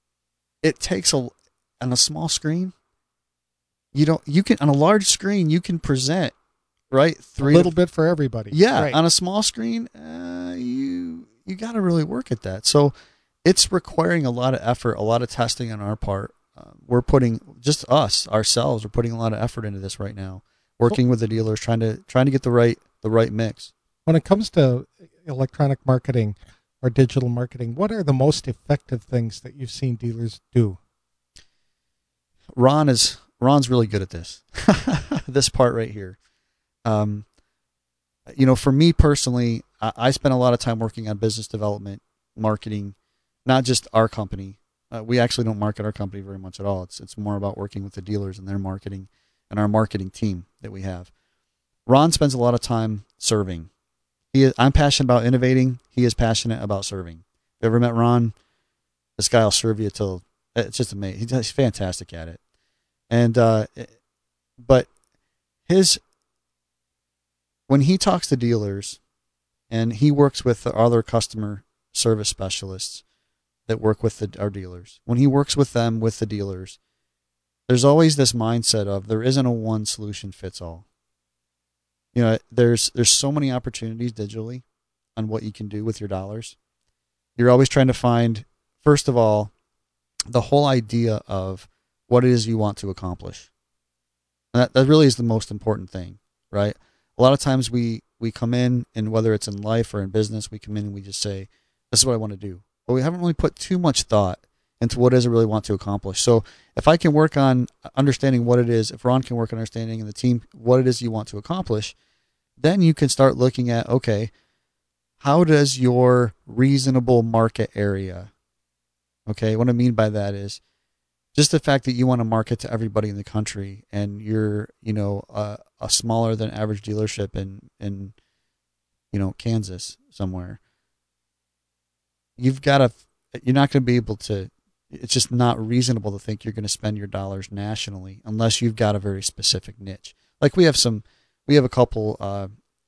Speaker 2: it takes a, on a small screen, you don't, you can, on a large screen, you can present, right,
Speaker 1: three. A little to, bit for everybody.
Speaker 2: Yeah.
Speaker 1: Right.
Speaker 2: On a small screen, uh, you, you got to really work at that. So it's requiring a lot of effort, a lot of testing on our part. Uh, we're putting, just us, ourselves, we're putting a lot of effort into this right now, working with the dealers, trying to, trying to get the right, the right mix.
Speaker 1: When it comes to electronic marketing or digital marketing, what are the most effective things that you've seen dealers do?
Speaker 2: Ron is Ron's really good at this. This part right here. Um, you know, for me personally, I, I spent a lot of time working on business development, marketing, not just our company. Uh, we actually don't market our company very much at all. It's it's more about working with the dealers and their marketing and our marketing team that we have. Ron spends a lot of time serving. He is, I'm passionate about innovating. He is passionate about serving. If you ever met Ron, this guy will serve you till, it's just amazing. He's fantastic at it. And, uh, but his, when he talks to dealers and he works with the other customer service specialists that work with the, our dealers, when he works with them, with the dealers, there's always this mindset of there isn't a one solution fits all. You know, there's there's so many opportunities digitally on what you can do with your dollars. You're always trying to find, first of all, the whole idea of what it is you want to accomplish. And that, that really is the most important thing, right? A lot of times we, we come in, and whether it's in life or in business, we come in and we just say, this is what I want to do. But we haven't really put too much thought into what it is I really want to accomplish. So if I can work on understanding what it is, if Ron can work on understanding and the team what it is you want to accomplish, then you can start looking at, okay, how does your reasonable market area, okay, what I mean by that is just the fact that you want to market to everybody in the country and you're, you know, a, a smaller than average dealership in, in, you know, Kansas somewhere, you've got to, you're not going to be able to, it's just not reasonable to think you're going to spend your dollars nationally unless you've got a very specific niche. Like we have some, we have a couple, uh,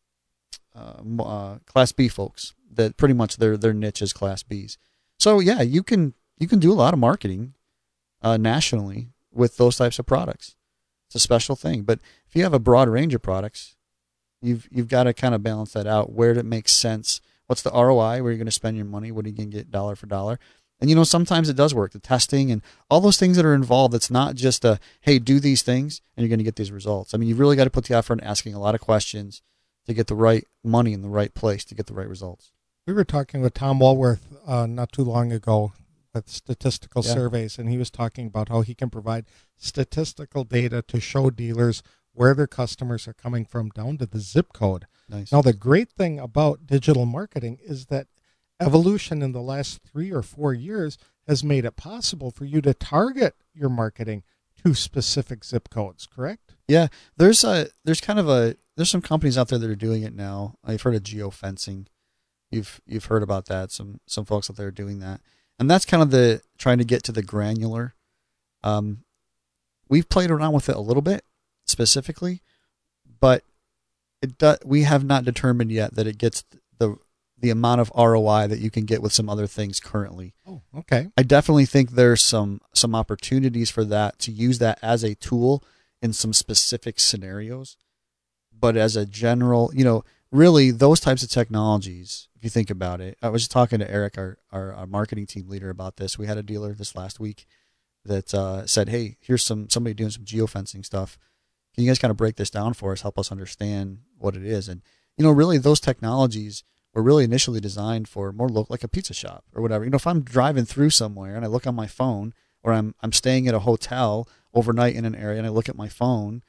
Speaker 2: uh, uh, Class B folks that pretty much their, their niche is Class Bs. So yeah, you can, you can do a lot of marketing Uh, nationally with those types of products. It's a special thing. But if you have a broad range of products, you've you've got to kind of balance that out. Where it makes sense. What's the R O I? Where you're going to spend your money? What are you going to get dollar for dollar? And you know, sometimes it does work. The testing and all those things that are involved. It's not just a hey, do these things and you're going to get these results. I mean, you've really got to put the effort in asking a lot of questions to get the right money in the right place to get the right results.
Speaker 1: We were talking with Tom Walworth uh, not too long ago with statistical
Speaker 2: Yeah.
Speaker 1: surveys, and he was talking about how he can provide statistical data to show dealers where their customers are coming from down to the zip code.
Speaker 2: Nice.
Speaker 1: Now, the great thing about digital marketing is that evolution in the last three or four years has made it possible for you to target your marketing to specific zip codes, correct?
Speaker 2: Yeah, there's a there's kind of a there's some companies out there that are doing it now. I've heard of geofencing. You've you've heard about that. Some some folks out there are doing that. And that's kind of the trying to get to the granular. Um, we've played around with it a little bit specifically, but it do, we have not determined yet that it gets the the amount of R O I that you can get with some other things currently.
Speaker 1: Oh, okay.
Speaker 2: I definitely think there's some some opportunities for that to use that as a tool in some specific scenarios. But as a general, you know, really those types of technologies, if you think about it, I was just talking to Eric, our, our, our marketing team leader, about this. We had a dealer this last week that uh, said, hey, here's some somebody doing some geofencing stuff. Can you guys kind of break this down for us, help us understand what it is? And, you know, really those technologies were really initially designed for more local, like a pizza shop or whatever. You know, if I'm driving through somewhere and I look on my phone, or I'm I'm staying at a hotel overnight in an area and I look at my phone,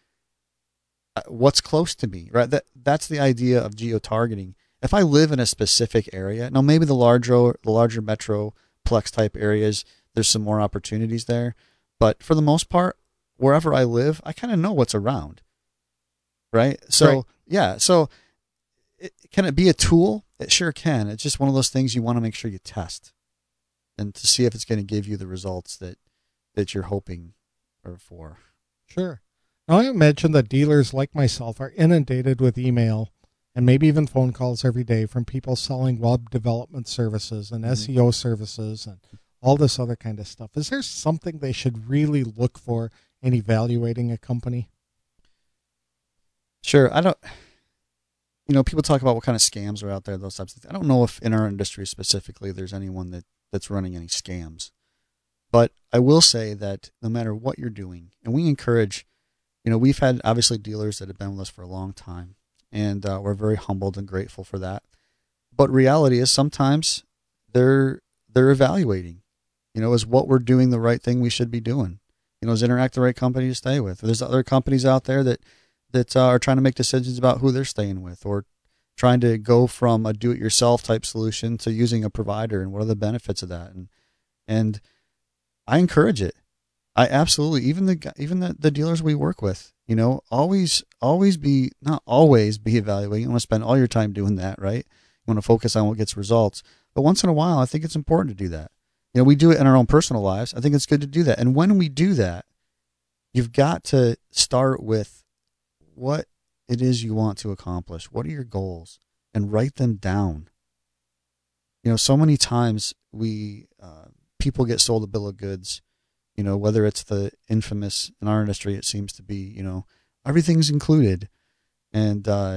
Speaker 2: what's close to me, right? That that's the idea of geo-targeting. If I live in a specific area, now maybe the larger the larger metroplex type areas, there's some more opportunities there, but for the most part, wherever I live, I kind of know what's around, right? So
Speaker 1: Right.
Speaker 2: yeah, so it, can it be a tool? It sure can. It's just one of those things you want to make sure you test, and to see if it's going to give you the results that that you're hoping or for.
Speaker 1: Sure. Now, I imagine that dealers like myself are inundated with email and maybe even phone calls every day from people selling web development services and
Speaker 2: Mhm.
Speaker 1: S E O services and all this other kind of stuff. Is there something they should really look for in evaluating a company?
Speaker 2: Sure. I don't, you know, people talk about what kind of scams are out there, those types of things. I don't know if in our industry specifically there's anyone that, that's running any scams. But I will say that no matter what you're doing, and we encourage, you know, we've had obviously dealers that have been with us for a long time, and uh, we're very humbled and grateful for that. But reality is sometimes they're they're evaluating, you know, is what we're doing the right thing we should be doing? You know, is Interact the right company to stay with? There's other companies out there that that uh, are trying to make decisions about who they're staying with, or trying to go from a do-it-yourself type solution to using a provider, and what are the benefits of that? And and I encourage it. I absolutely, even the even the, the dealers we work with, you know, always always be not always be evaluating. You want to spend all your time doing that, right? You want to focus on what gets results. But once in a while, I think it's important to do that. You know, we do it in our own personal lives. I think it's good to do that. And when we do that, you've got to start with what it is you want to accomplish. What are your goals? And write them down. You know, so many times we uh, people get sold a bill of goods. You know, whether it's the infamous, in our industry, it seems to be, you know, everything's included. And uh,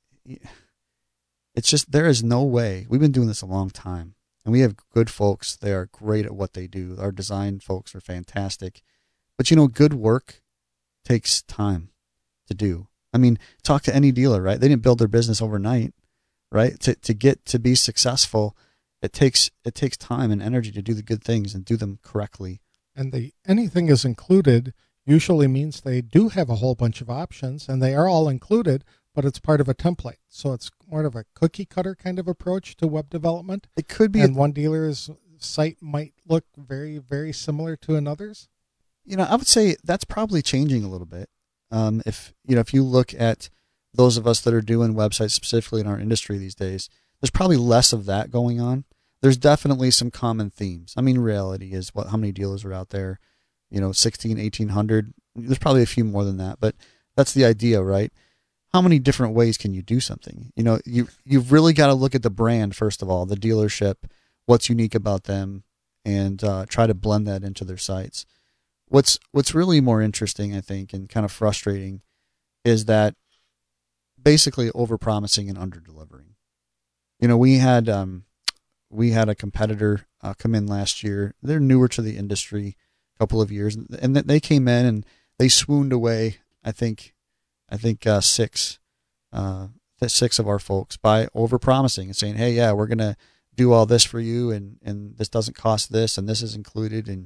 Speaker 2: it's just, there is no way. We've been doing this a long time, and we have good folks. They are great at what they do. Our design folks are fantastic. But, you know, good work takes time to do. I mean, talk to any dealer, right? They didn't build their business overnight, right? To to get to be successful, it takes it takes time and energy to do the good things and do them correctly.
Speaker 1: And the anything is included usually means they do have a whole bunch of options, and they are all included, but it's part of a template. So it's more of a cookie cutter kind of approach to web development.
Speaker 2: It could be,
Speaker 1: And
Speaker 2: a,
Speaker 1: one dealer's site might look very, very similar to another's.
Speaker 2: You know, I would say that's probably changing a little bit. Um, if you know, if you look at those of us that are doing websites specifically in our industry these days, there's probably less of that going on. There's definitely some common themes. I mean, reality is what how many dealers are out there? You know, sixteen, eighteen hundred. There's probably a few more than that, but that's the idea, right? How many different ways can you do something? You know, you you've really got to look at the brand first of all, the dealership, what's unique about them, and uh, try to blend that into their sites. What's what's really more interesting, I think, and kind of frustrating, is that basically overpromising and underdelivering. You know, we had um, we had a competitor uh, come in last year. They're newer to the industry, a couple of years, and they came in and they swooned away. I think, I think uh, six, uh, six of our folks by overpromising and saying, "Hey, yeah, we're gonna do all this for you, and and this doesn't cost this, and this is included," and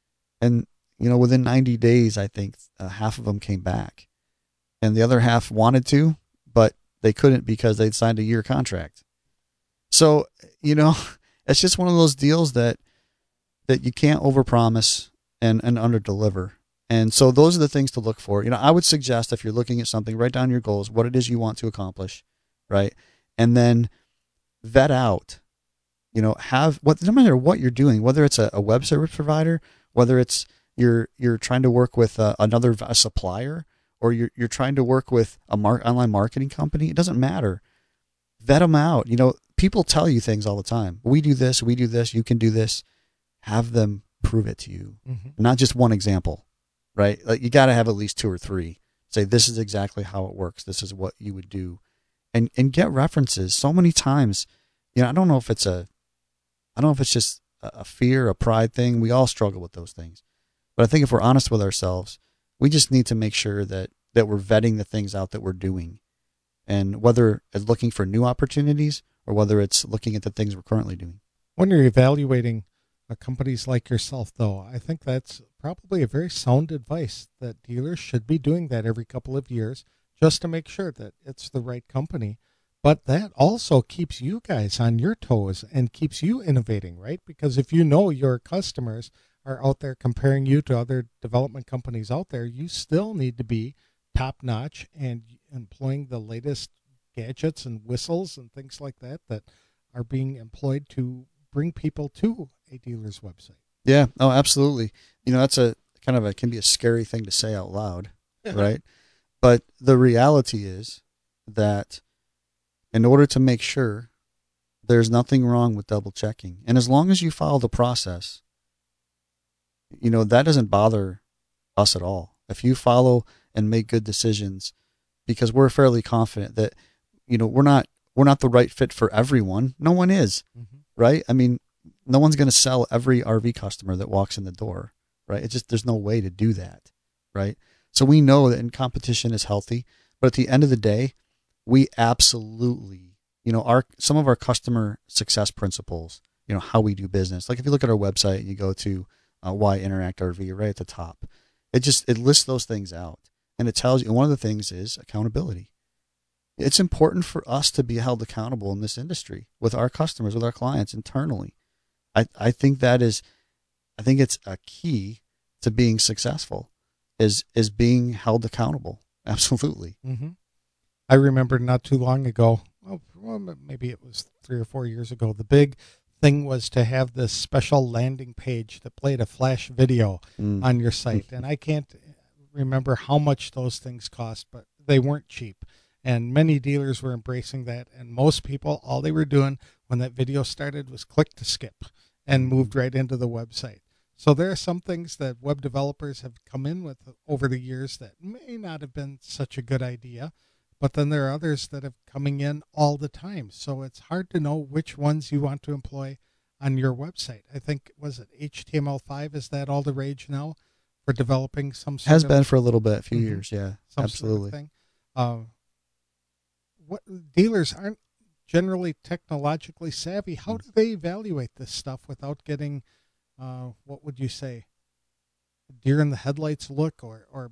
Speaker 2: and you know, within ninety days, I think uh, half of them came back, and the other half wanted to, but they couldn't because they'd signed a year contract. So, you know, it's just one of those deals that that you can't overpromise and, and underdeliver. And so those are the things to look for. You know, I would suggest if you're looking at something, write down your goals, what it is you want to accomplish, right? And then vet out, you know, have what, no matter what you're doing, whether it's a, a web service provider, whether it's you're you're trying to work with uh, another a supplier, or you're you're trying to work with a mar- online marketing company, it doesn't matter. Vet them out. You know, people tell you things all the time. We do this, we do this, you can do this. Have them prove it to you. Mm-hmm. Not just one example, right? Like you got to have at least two or three. Say, this is exactly how it works. This is what you would do. And and get references. So many times, you know, I don't know if it's a, I don't know if it's just a fear, a pride thing. We all struggle with those things. But I think if we're honest with ourselves, we just need to make sure that, that we're vetting the things out that we're doing. And whether it's looking for new opportunities or whether it's looking at the things we're currently doing.
Speaker 1: When you're evaluating uh, companies like yourself, though, I think that's probably a very sound advice that dealers should be doing that every couple of years just to make sure that it's the right company. But that also keeps you guys on your toes and keeps you innovating, right? Because if you know your customers are out there comparing you to other development companies out there, you still need to be top-notch and employing the latest gadgets and whistles and things like that that are being employed to bring people to a dealer's website.
Speaker 2: Yeah, oh, absolutely. You know, that's a kind of a, can be a scary thing to say out loud, right? But the reality is that in order to make sure, there's nothing wrong with double checking. And as long as you follow the process, you know, that doesn't bother us at all. If you follow and make good decisions, because we're fairly confident that, you know, we're not, we're not the right fit for everyone. No one is, mm-hmm. right? I mean, no one's going to sell every R V customer that walks in the door, right? It's just, there's no way to do that, right? So we know that in competition is healthy, but at the end of the day, we absolutely, you know, our, some of our customer success principles, you know, how we do business. Like if you look at our website and you go to uh, Why Interact R V right at the top, it just, it lists those things out and it tells you, and one of the things is accountability. It's important for us to be held accountable in this industry with our customers, with our clients internally. I, I think that is, I think it's a key to being successful is, is being held accountable. Absolutely.
Speaker 1: Mm-hmm. I remember not too long ago, well, maybe it was three or four years ago, the big thing was to have this special landing page that played a flash video mm. on your site. And I can't remember how much those things cost, but they weren't cheap. And many dealers were embracing that. And most people, all they were doing when that video started was click to skip and moved right into the website. So there are some things that web developers have come in with over the years that may not have been such a good idea. But then there are others that are coming in all the time. So it's hard to know which ones you want to employ on your website. I think, was it H T M L five? Is that all the rage now for developing some sort
Speaker 2: Has
Speaker 1: of...
Speaker 2: been for a little bit, a few mm-hmm, years, yeah.
Speaker 1: Some
Speaker 2: absolutely.
Speaker 1: Sort of thing. Uh, what dealers aren't generally technologically savvy. How do they evaluate this stuff without getting, uh, what would you say, deer in the headlights look or, or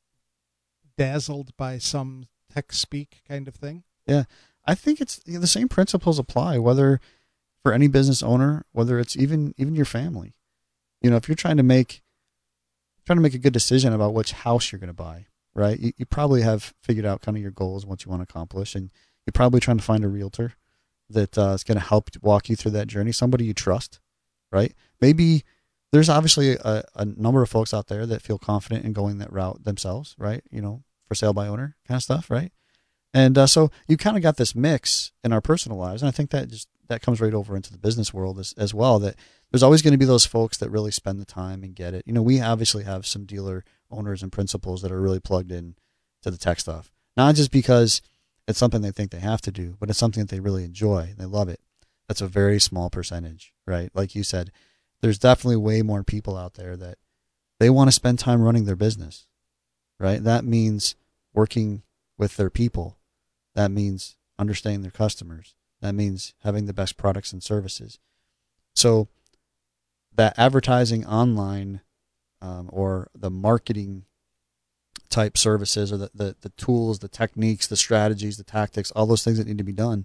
Speaker 1: dazzled by some tech speak kind of thing?
Speaker 2: Yeah, I think it's you know, the same principles apply, whether for any business owner, whether it's even even your family. You know, if you're trying to make trying to make a good decision about which house you're going to buy, right? You, you probably have figured out kind of your goals, what you want to accomplish, and you're probably trying to find a realtor that uh, is going to help walk you through that journey, somebody you trust, right? Maybe there's obviously a, a number of folks out there that feel confident in going that route themselves, right? You know, for sale by owner kind of stuff, right? And uh, so you kind of got this mix in our personal lives, and I think that just that comes right over into the business world as, as well, that there's always going to be those folks that really spend the time and get it. You know, we obviously have some dealer owners and principals that are really plugged in to the tech stuff, not just because it's something they think they have to do, but it's something that they really enjoy. They love it. That's a very small percentage, right? Like you said, there's definitely way more people out there that they want to spend time running their business, right? That means working with their people. That means understanding their customers. That means having the best products and services. So that advertising online um, or the marketing type services or the, the, the tools, the techniques, the strategies, the tactics, all those things that need to be done,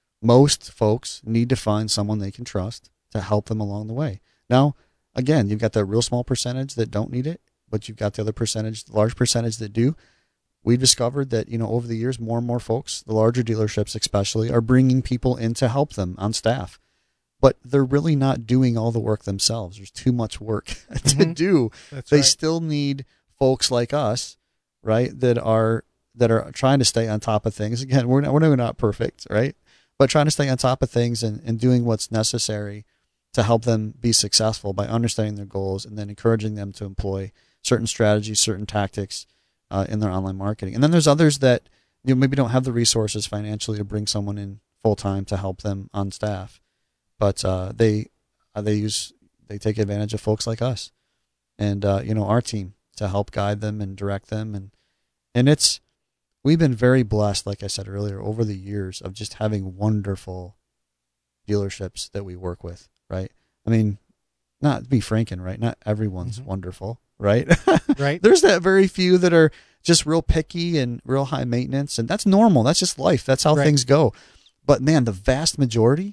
Speaker 2: most folks need to find someone they can trust to help them along the way. Now, again, you've got that real small percentage that don't need it, but you've got the other percentage, the large percentage that do. We discovered that, you know, over the years, more and more folks, the larger dealerships especially, are bringing people in to help them on staff. But they're really not doing all the work themselves. There's too much work to
Speaker 1: Mhm.
Speaker 2: do.
Speaker 1: That's
Speaker 2: They
Speaker 1: right.
Speaker 2: still need folks like us, right, that are that are trying to stay on top of things. Again, we're not, we're not perfect, right? But trying to stay on top of things and, and doing what's necessary to help them be successful by understanding their goals and then encouraging them to employ certain strategies, certain tactics uh, in their online marketing. And then there's others that, you know, maybe don't have the resources financially to bring someone in full time to help them on staff, but uh, they uh, they use they take advantage of folks like us and uh, you know, our team to help guide them and direct them, and and it's we've been very blessed, like I said earlier, over the years of just having wonderful dealerships that we work with, right? I mean, not to be franken, right? Not everyone's
Speaker 1: Mhm.
Speaker 2: wonderful, right?
Speaker 1: Right.
Speaker 2: There's that very few that are just real picky and real high maintenance, and that's normal. That's just life. That's how
Speaker 1: Right.
Speaker 2: things go. But man, the vast majority,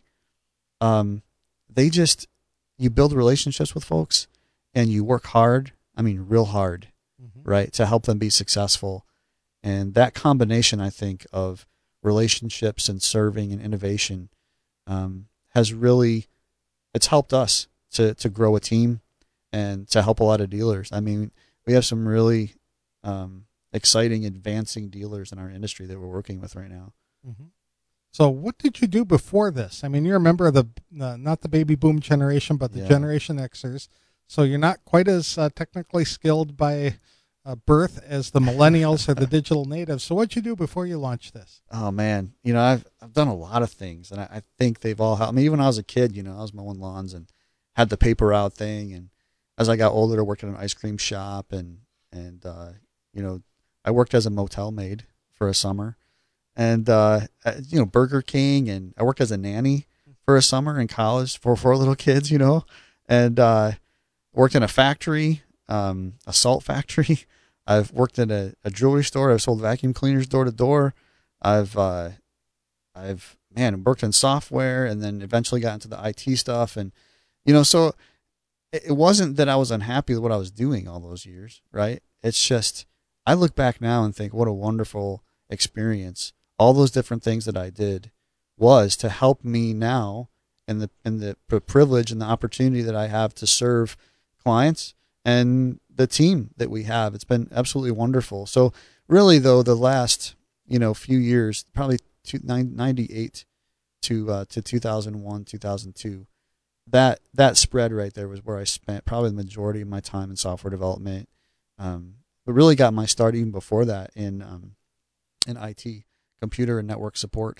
Speaker 2: um, they just, you build relationships with folks and you work hard. I mean, real hard,
Speaker 1: Mhm.
Speaker 2: right, to help them be successful. And that combination, I think, of relationships and serving and innovation um, has really, it's helped us to, to grow a team and to help a lot of dealers. I mean, we have some really um, exciting, advancing dealers in our industry that we're working with right now.
Speaker 1: Mhm. So what did you do before this? I mean, you're a member of the, uh, not the baby boom generation, but the
Speaker 2: Yeah.
Speaker 1: Generation Xers. So you're not quite as uh, technically skilled by uh, birth as the millennials or the digital natives. So what'd you do before you launched this?
Speaker 2: Oh man, you know, I've I've done a lot of things, and I, I think they've all helped. I mean, even when I was a kid, you know, I was mowing lawns and had the paper route thing, and as I got older, I worked at an ice cream shop, and and uh, you know, I worked as a motel maid for a summer, and uh, uh, you know, Burger King, and I worked as a nanny for a summer in college for four little kids, you know, and uh, worked in a factory, um, a salt factory. I've worked in a, a jewelry store. I've sold vacuum cleaners door to door. I've, uh, I've, man, worked in software and then eventually got into the I T stuff. And, you know, so it, it wasn't that I was unhappy with what I was doing all those years, right? It's just, I look back now and think what a wonderful experience all those different things that I did was to help me now in the, in the privilege and the opportunity that I have to serve clients and the team that we have. It's been absolutely wonderful. So really though, the last, you know, few years, probably two, ninety-eight to, uh, to two thousand one, two thousand two, that, that spread right there was where I spent probably the majority of my time in software development. Um, but really got my start even before that in, um, in I T, computer and network support.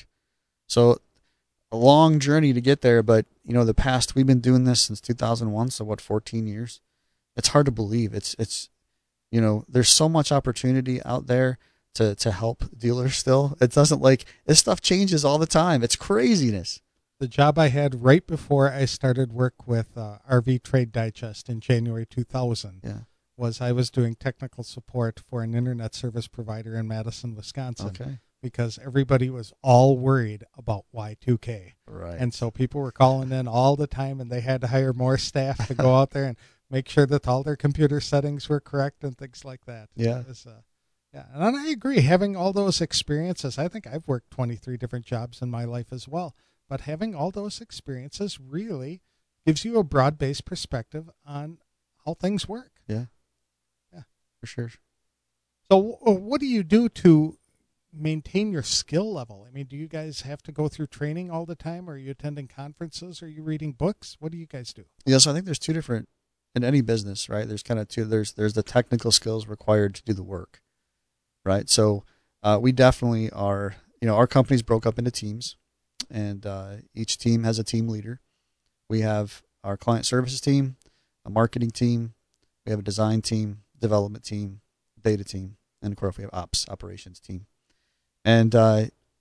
Speaker 2: So a long journey to get there, but you know, the past, we've been doing this since two thousand one. So what, fourteen years? It's hard to believe. It's, it's, you know, there's so much opportunity out there to, to help dealers still. It doesn't, like, this stuff changes all the time. It's craziness.
Speaker 1: The job I had right before I started work with uh, R V Trade Digest in January two thousand
Speaker 2: Yeah.
Speaker 1: was I was doing technical support for an internet service provider in Madison, Wisconsin.
Speaker 2: Okay.
Speaker 1: Because everybody was all worried about Y two K.
Speaker 2: Right.
Speaker 1: And so people were calling in all the time, and they had to hire more staff to go out there. And make sure that all their computer settings were correct and things like that.
Speaker 2: Yeah.
Speaker 1: It was, uh, yeah. And I agree. Having all those experiences, I think I've worked twenty-three different jobs in my life as well. But having all those experiences really gives you a broad-based perspective on how things work.
Speaker 2: Yeah.
Speaker 1: Yeah.
Speaker 2: For sure.
Speaker 1: So uh, what do you do to maintain your skill level? I mean, do you guys have to go through training all the time? Or are you attending conferences? Are you reading books? What do you guys do?
Speaker 2: Yeah, so I think there's two different, in any business, right? There's kind of two, there's there's the technical skills required to do the work, right? So uh, we definitely are, you know, our company's broke up into teams, and uh, each team has a team leader. We have our client services team, a marketing team, we have a design team, development team, data team, and of course we have ops, operations team. And, uh,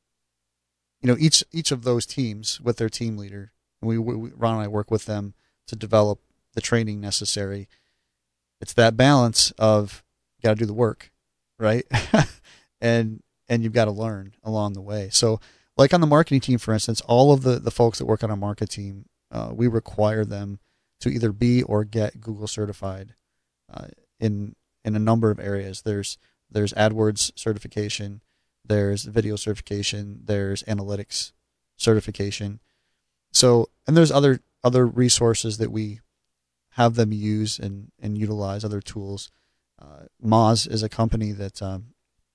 Speaker 2: you know, each each of those teams with their team leader, and we, we Ron and I work with them to develop the training necessary. It's that balance of you got to do the work, right? and and you've got to learn along the way. So like on the marketing team, for instance, all of the, the folks that work on our market team, uh, we require them to either be or get Google certified uh, in in a number of areas. There's there's AdWords certification, there's video certification, there's analytics certification. So, and there's other other resources that we have them use and, and utilize, other tools. Uh, Moz is a company that um,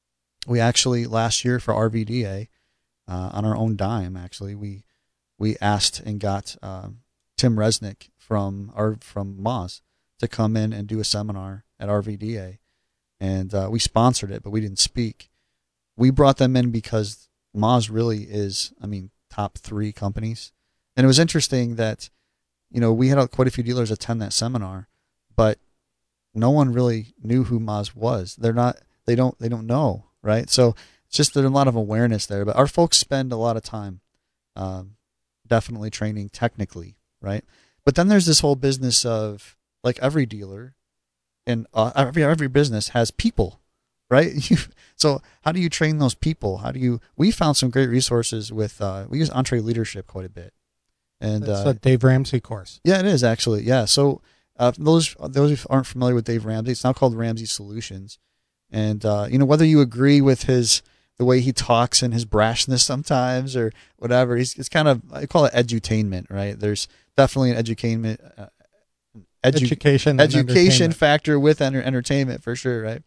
Speaker 2: we actually last year for R V D A, uh, on our own dime, actually, we we asked and got um, Tim Resnick from our from Moz to come in and do a seminar at R V D A, and uh, we sponsored it, but we didn't speak. We brought them in because Moz really is, I mean, top three companies. And it was interesting that, you know, we had quite a few dealers attend that seminar, but no one really knew who Moz was. They're not, they don't, they don't know, right? So it's just there's a lot of awareness there. But our folks spend a lot of time, um, definitely training technically, right? But then there's this whole business of, like every dealer and uh, every every business has people, right? So how do you train those people? How do you? We found some great resources with. Uh, we use EntreLeadership quite a bit, and
Speaker 1: That's
Speaker 2: uh,
Speaker 1: a Dave Ramsey course.
Speaker 2: Yeah, it is actually. Yeah, so uh, those those who aren't familiar with Dave Ramsey, it's now called Ramsey Solutions, and uh, you know, whether you agree with his the way he talks and his brashness sometimes or whatever, he's it's kind of I call it edutainment, right? There's definitely an educainment. Uh, Edu-
Speaker 1: education
Speaker 2: education factor with enter- entertainment for sure, right?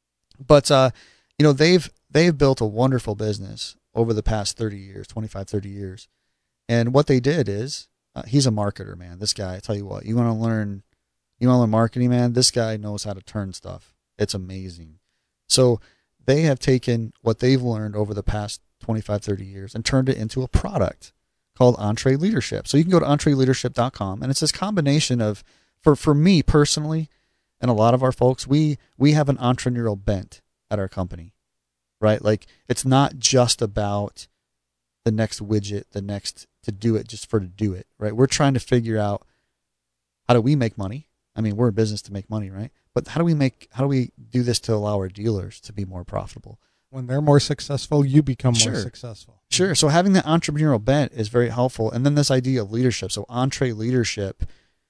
Speaker 2: But uh, you know, they've they've built a wonderful business over the past thirty years, twenty-five, thirty years. And what they did is uh, he's a marketer, man. This guy, I tell you what, you want to learn you want to learn marketing, man, this guy knows how to turn stuff. It's amazing. So they have taken what they've learned over the past twenty-five, thirty years and turned it into a product called EntreLeadership. So you can go to entre leadership dot com, and it's this combination of For for me personally, and a lot of our folks, we we have an entrepreneurial bent at our company, right? Like it's not just about the next widget, the next to do it just for to do it, right? We're trying to figure out how do we make money. I mean, we're a business to make money, right? But how do we make how do we do this to allow our dealers to be more profitable?
Speaker 1: When they're more successful, you become
Speaker 2: Sure.
Speaker 1: more successful.
Speaker 2: Sure. So having that entrepreneurial bent is very helpful, and then this idea of leadership. So EntreLeadership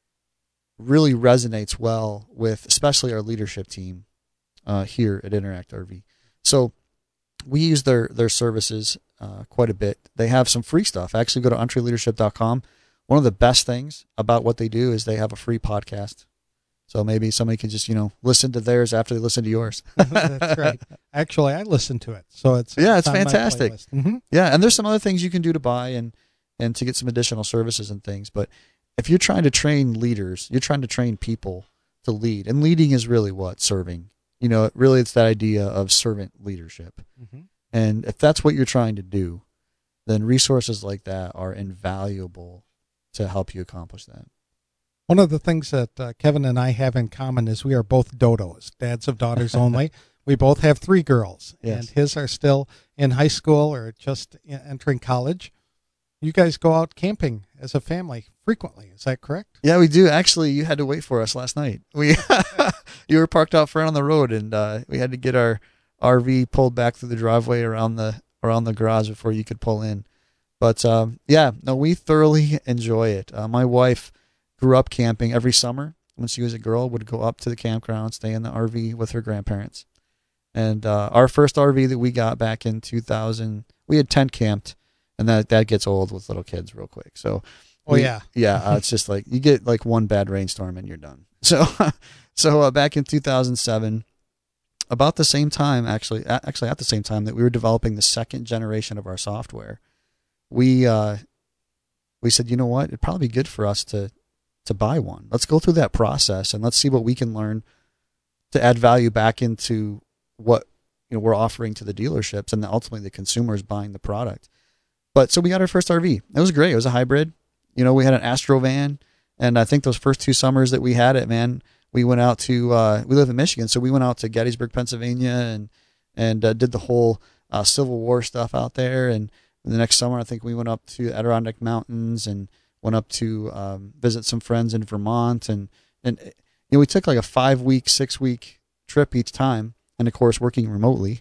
Speaker 2: really resonates well with especially our leadership team uh, here at Interact R V. So we use their their services uh, quite a bit. They have some free stuff. Actually, go to entre leadership dot com. One of the best things about what they do is they have a free podcast. So maybe somebody can just, you know, listen to theirs after they listen to yours.
Speaker 1: That's right. Actually, I listen to it. So it's
Speaker 2: yeah, it's
Speaker 1: on my
Speaker 2: fantastic.
Speaker 1: Mm-hmm.
Speaker 2: Yeah, and there's some other things you can do to buy and and to get some additional services and things. But if you're trying to train leaders, you're trying to train people to lead. And leading is really what? Serving. You know, really it's that idea of servant leadership.
Speaker 1: Mm-hmm.
Speaker 2: And if that's what you're trying to do, then resources like that are invaluable to help you accomplish that.
Speaker 1: One of the things that uh, Kevin and I have in common is we are both dodos, dads of daughters only. We both have three girls,
Speaker 2: Yes.
Speaker 1: and his are still in high school or just entering college. You guys go out camping as a family frequently. Is that correct?
Speaker 2: Yeah, we do. Actually, you had to wait for us last night. We you were parked out front on the road, and uh, we had to get our R V pulled back through the driveway around the around the garage before you could pull in. But um, yeah, no, we thoroughly enjoy it. Uh, my wife grew up camping every summer. when she was a girl, would go up to the campground, stay in the R V with her grandparents. And uh, our first R V that we got back in two thousand, we had tent camped, and that that gets old with little kids real quick. So,
Speaker 1: oh
Speaker 2: we,
Speaker 1: yeah,
Speaker 2: yeah, uh, it's just like you get like one bad rainstorm and you're done. So, so uh, back in two thousand seven, about the same time, actually, actually at the same time that we were developing the second generation of our software, we uh, we said, you know what, it'd probably be good for us to to buy one. Let's go through that process and let's see what we can learn to add value back into what you know we're offering to the dealerships and ultimately the consumers buying the product. But so we got our first R V. It was great. It was a hybrid. You know, we had an Astro van, and I think those first two summers that we had it, man, we went out to uh, we live in Michigan, so we went out to Gettysburg, Pennsylvania, and and uh, did the whole uh, Civil War stuff out there. And the next summer, I think we went up to Adirondack Mountains and went up to um, visit some friends in Vermont, and and you know we took like a five week, six week trip each time. And, of course, working remotely,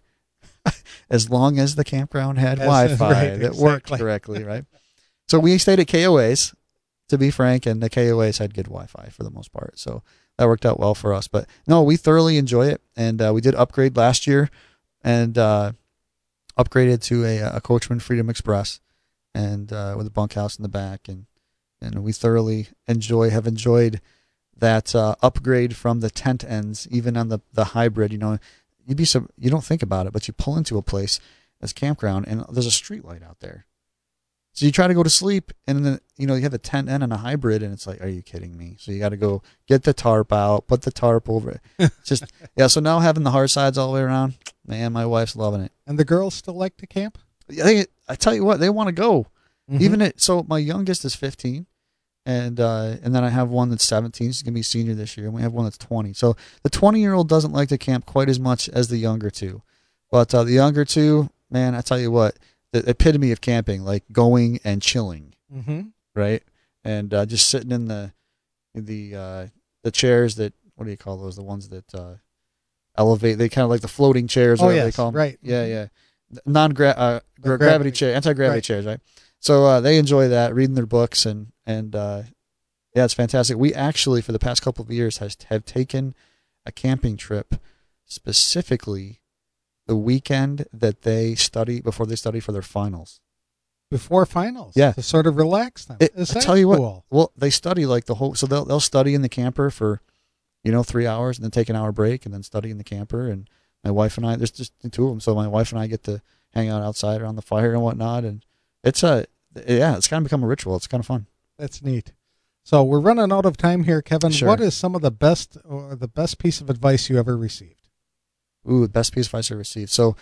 Speaker 2: as long as the campground had as, Wi-Fi right, that exactly. worked correctly, right? So we stayed at K O As, to be frank, and the K O As had good Wi-Fi for the most part. So that worked out well for us. But, no, we thoroughly enjoy it. And uh, we did upgrade last year and uh, upgraded to a, a Coachman Freedom Express and uh, with a bunkhouse in the back. And, and we thoroughly enjoy, have enjoyed that uh, upgrade from the tent ends, even on the, the hybrid, you know. You'd be so you don't think about it, but you pull into a place as campground and there's a street light out there. So you try to go to sleep and then you know you have a tent end and a hybrid and it's like, are you kidding me? So you got to go get the tarp out, put the tarp over it. It's just yeah. So now having the hard sides all the way around, man, my wife's loving it.
Speaker 1: And the girls still like to camp?
Speaker 2: Yeah, they, I tell you what, they want to go.
Speaker 1: Mm-hmm.
Speaker 2: Even it. So my youngest is fifteen. And uh, and then I have one that's seventeen. She's going to be a senior this year. And we have one that's twenty. So the twenty-year-old doesn't like to camp quite as much as the younger two. But uh, the younger two, man, I tell you what, the epitome of camping, like going and chilling,
Speaker 1: mm-hmm.
Speaker 2: right? And uh, just sitting in the the uh, the chairs that, what do you call those? The ones that uh, elevate. They kind of like the floating chairs.
Speaker 1: Oh,
Speaker 2: whatever
Speaker 1: yes,
Speaker 2: they call them.
Speaker 1: right.
Speaker 2: Yeah, yeah. Non-gra- uh, gra-
Speaker 1: gravity,
Speaker 2: gravity chair, anti-gravity
Speaker 1: right.
Speaker 2: chairs, right? So uh, they enjoy that, reading their books, and and uh, yeah, it's fantastic. We actually, for the past couple of years, has have taken a camping trip specifically the weekend that they study before they study for their finals.
Speaker 1: Before finals,
Speaker 2: yeah,
Speaker 1: to sort of relax them.
Speaker 2: It,
Speaker 1: Is
Speaker 2: I tell you
Speaker 1: cool?
Speaker 2: what, well, they study like the whole, so they'll they'll study in the camper for, you know, three hours and then take an hour break and then study in the camper. And my wife and I, there's just the two of them, so my wife and I get to hang out outside around the fire and whatnot, and it's a yeah, it's kind of become a ritual. It's kind of fun.
Speaker 1: That's neat. So we're running out of time here, Kevin.
Speaker 2: Sure.
Speaker 1: What is some of the best or the best piece of advice you ever received?
Speaker 2: Ooh, the best piece of advice I received. So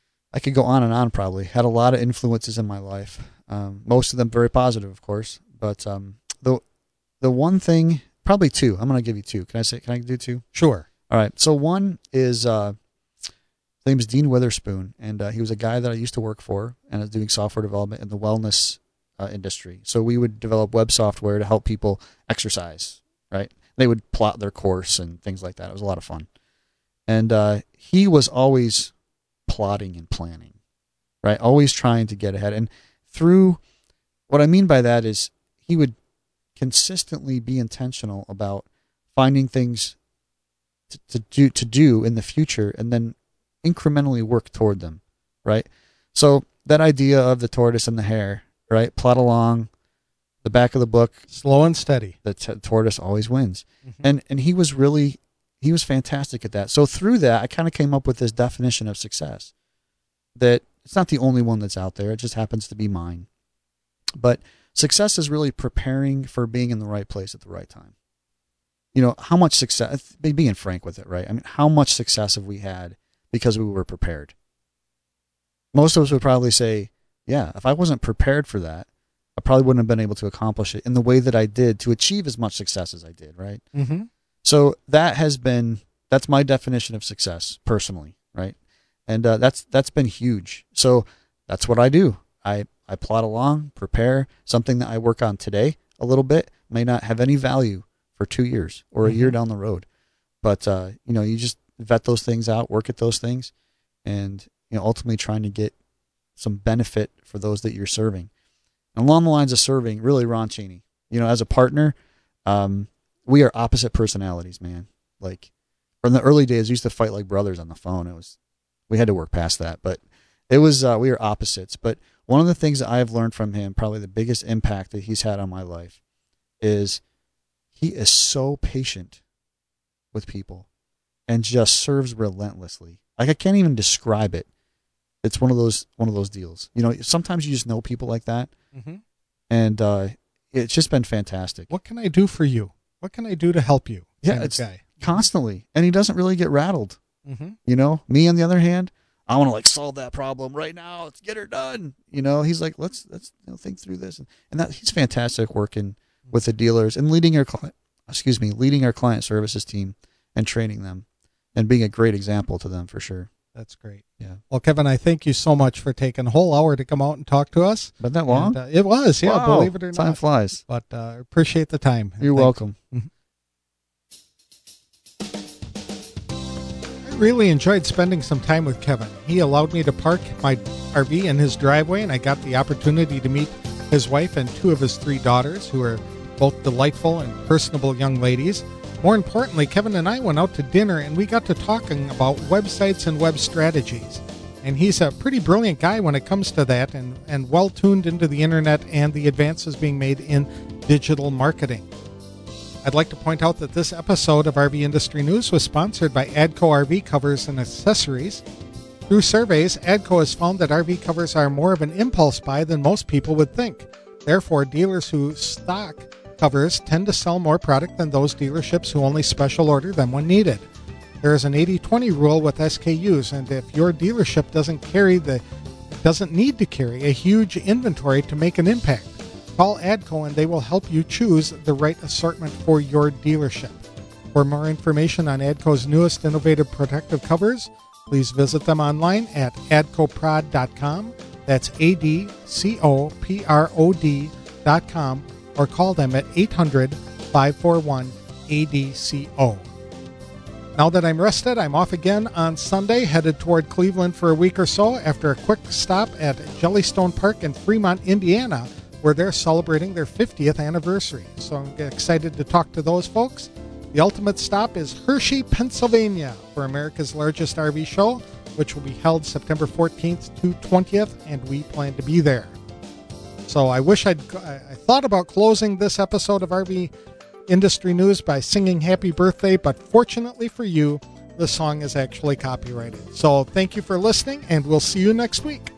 Speaker 2: I could go on and on. Probably had a lot of influences in my life. Um, most of them very positive, of course. But um, the the one thing, probably two. I'm going to give you two. Can I say? Can I do two?
Speaker 1: Sure.
Speaker 2: All right. So one is uh, his name is Dean Witherspoon, and uh, he was a guy that I used to work for, and I was doing software development in the wellness uh, industry. So we would develop web software to help people exercise. Right? They would plot their course and things like that. It was a lot of fun. And uh, he was always plotting and planning, right? Always trying to get ahead. And through, what I mean by that is he would consistently be intentional about finding things to, to do to do in the future and then incrementally work toward them, right? So that idea of the tortoise and the hare, right? Plot along the back of the book.
Speaker 1: Slow and steady.
Speaker 2: The t- tortoise always wins. Mm-hmm. And and he was really, he was fantastic at that. So through that, I kind of came up with this definition of success that it's not the only one that's out there. It just happens to be mine. But success is really preparing for being in the right place at the right time. You know, how much success, being frank with it, right? I mean, how much success have we had because we were prepared? Most of us would probably say, yeah, if I wasn't prepared for that, I probably wouldn't have been able to accomplish it in the way that I did to achieve as much success as I did, right?
Speaker 1: Mm-hmm.
Speaker 2: So that has been, that's my definition of success personally, right? And uh, that's that's been huge. So that's what I do. I, I plot along, prepare something that I work on today a little bit, may not have any value for two years or a mm-hmm. year down the road. But, uh, you know, you just vet those things out, work at those things, and, you know, ultimately trying to get some benefit for those that you're serving. And along the lines of serving, really, Ron Cheney, you know, as a partner, um, we are opposite personalities, man. Like from the early days, we used to fight like brothers on the phone. It was, we had to work past that, but it was, uh, we were opposites. But one of the things that I've learned from him, probably the biggest impact that he's had on my life, is he is so patient with people and just serves relentlessly. Like I can't even describe it. It's one of those, one of those deals. You know, sometimes you just know people like that.
Speaker 1: Mm-hmm.
Speaker 2: And, uh, it's just been fantastic.
Speaker 1: What can I do for you? What can I do to help you?
Speaker 2: Yeah, it's guy. Constantly. And he doesn't really get rattled.
Speaker 1: Mm-hmm.
Speaker 2: You know, me on the other hand, I want to like solve that problem right now. Let's get her done. You know, he's like, let's, let's you know, think through this. And, and that he's fantastic working with the dealers and leading our client, excuse me, leading our client services team and training them and being a great example to them for sure.
Speaker 1: That's great.
Speaker 2: Yeah.
Speaker 1: Well, Kevin, I thank you so much for taking a whole hour to come out and talk to us.
Speaker 2: Been that long?
Speaker 1: And, uh, it was, yeah,
Speaker 2: wow.
Speaker 1: believe it or
Speaker 2: Time
Speaker 1: not. Time
Speaker 2: flies.
Speaker 1: But uh, appreciate the time.
Speaker 2: You're
Speaker 1: Thanks.
Speaker 2: welcome.
Speaker 1: Mm-hmm. I really enjoyed spending some time with Kevin. He allowed me to park my R V in his driveway, and I got the opportunity to meet his wife and two of his three daughters, who are both delightful and personable young ladies. More importantly, Kevin and I went out to dinner and we got to talking about websites and web strategies. And he's a pretty brilliant guy when it comes to that, and, and well tuned into the internet and the advances being made in digital marketing. I'd like to point out that this episode of R V Industry News was sponsored by ADCO R V Covers and Accessories. Through surveys, ADCO has found that R V covers are more of an impulse buy than most people would think. Therefore, dealers who stock covers tend to sell more product than those dealerships who only special order them when needed. There is an eighty twenty rule with S K Us, and if your dealership doesn't carry the doesn't need to carry a huge inventory to make an impact, call ADCO and they will help you choose the right assortment for your dealership. For more information on ADCO's newest innovative protective covers, please visit them online at adco prod dot com. That's A D C O P R O D dot com. Or call them at eight hundred, five four one, A D C O. Now that I'm rested, I'm off again on Sunday, headed toward Cleveland for a week or so after a quick stop at Jellystone Park in Fremont, Indiana, where they're celebrating their fiftieth anniversary. So I'm excited to talk to those folks. The ultimate stop is Hershey, Pennsylvania, for America's largest R V show, which will be held September fourteenth to twentieth, and we plan to be there. So I wish I'd I thought about closing this episode of R V Industry News by singing Happy Birthday, but fortunately for you, the song is actually copyrighted. So thank you for listening, and we'll see you next week.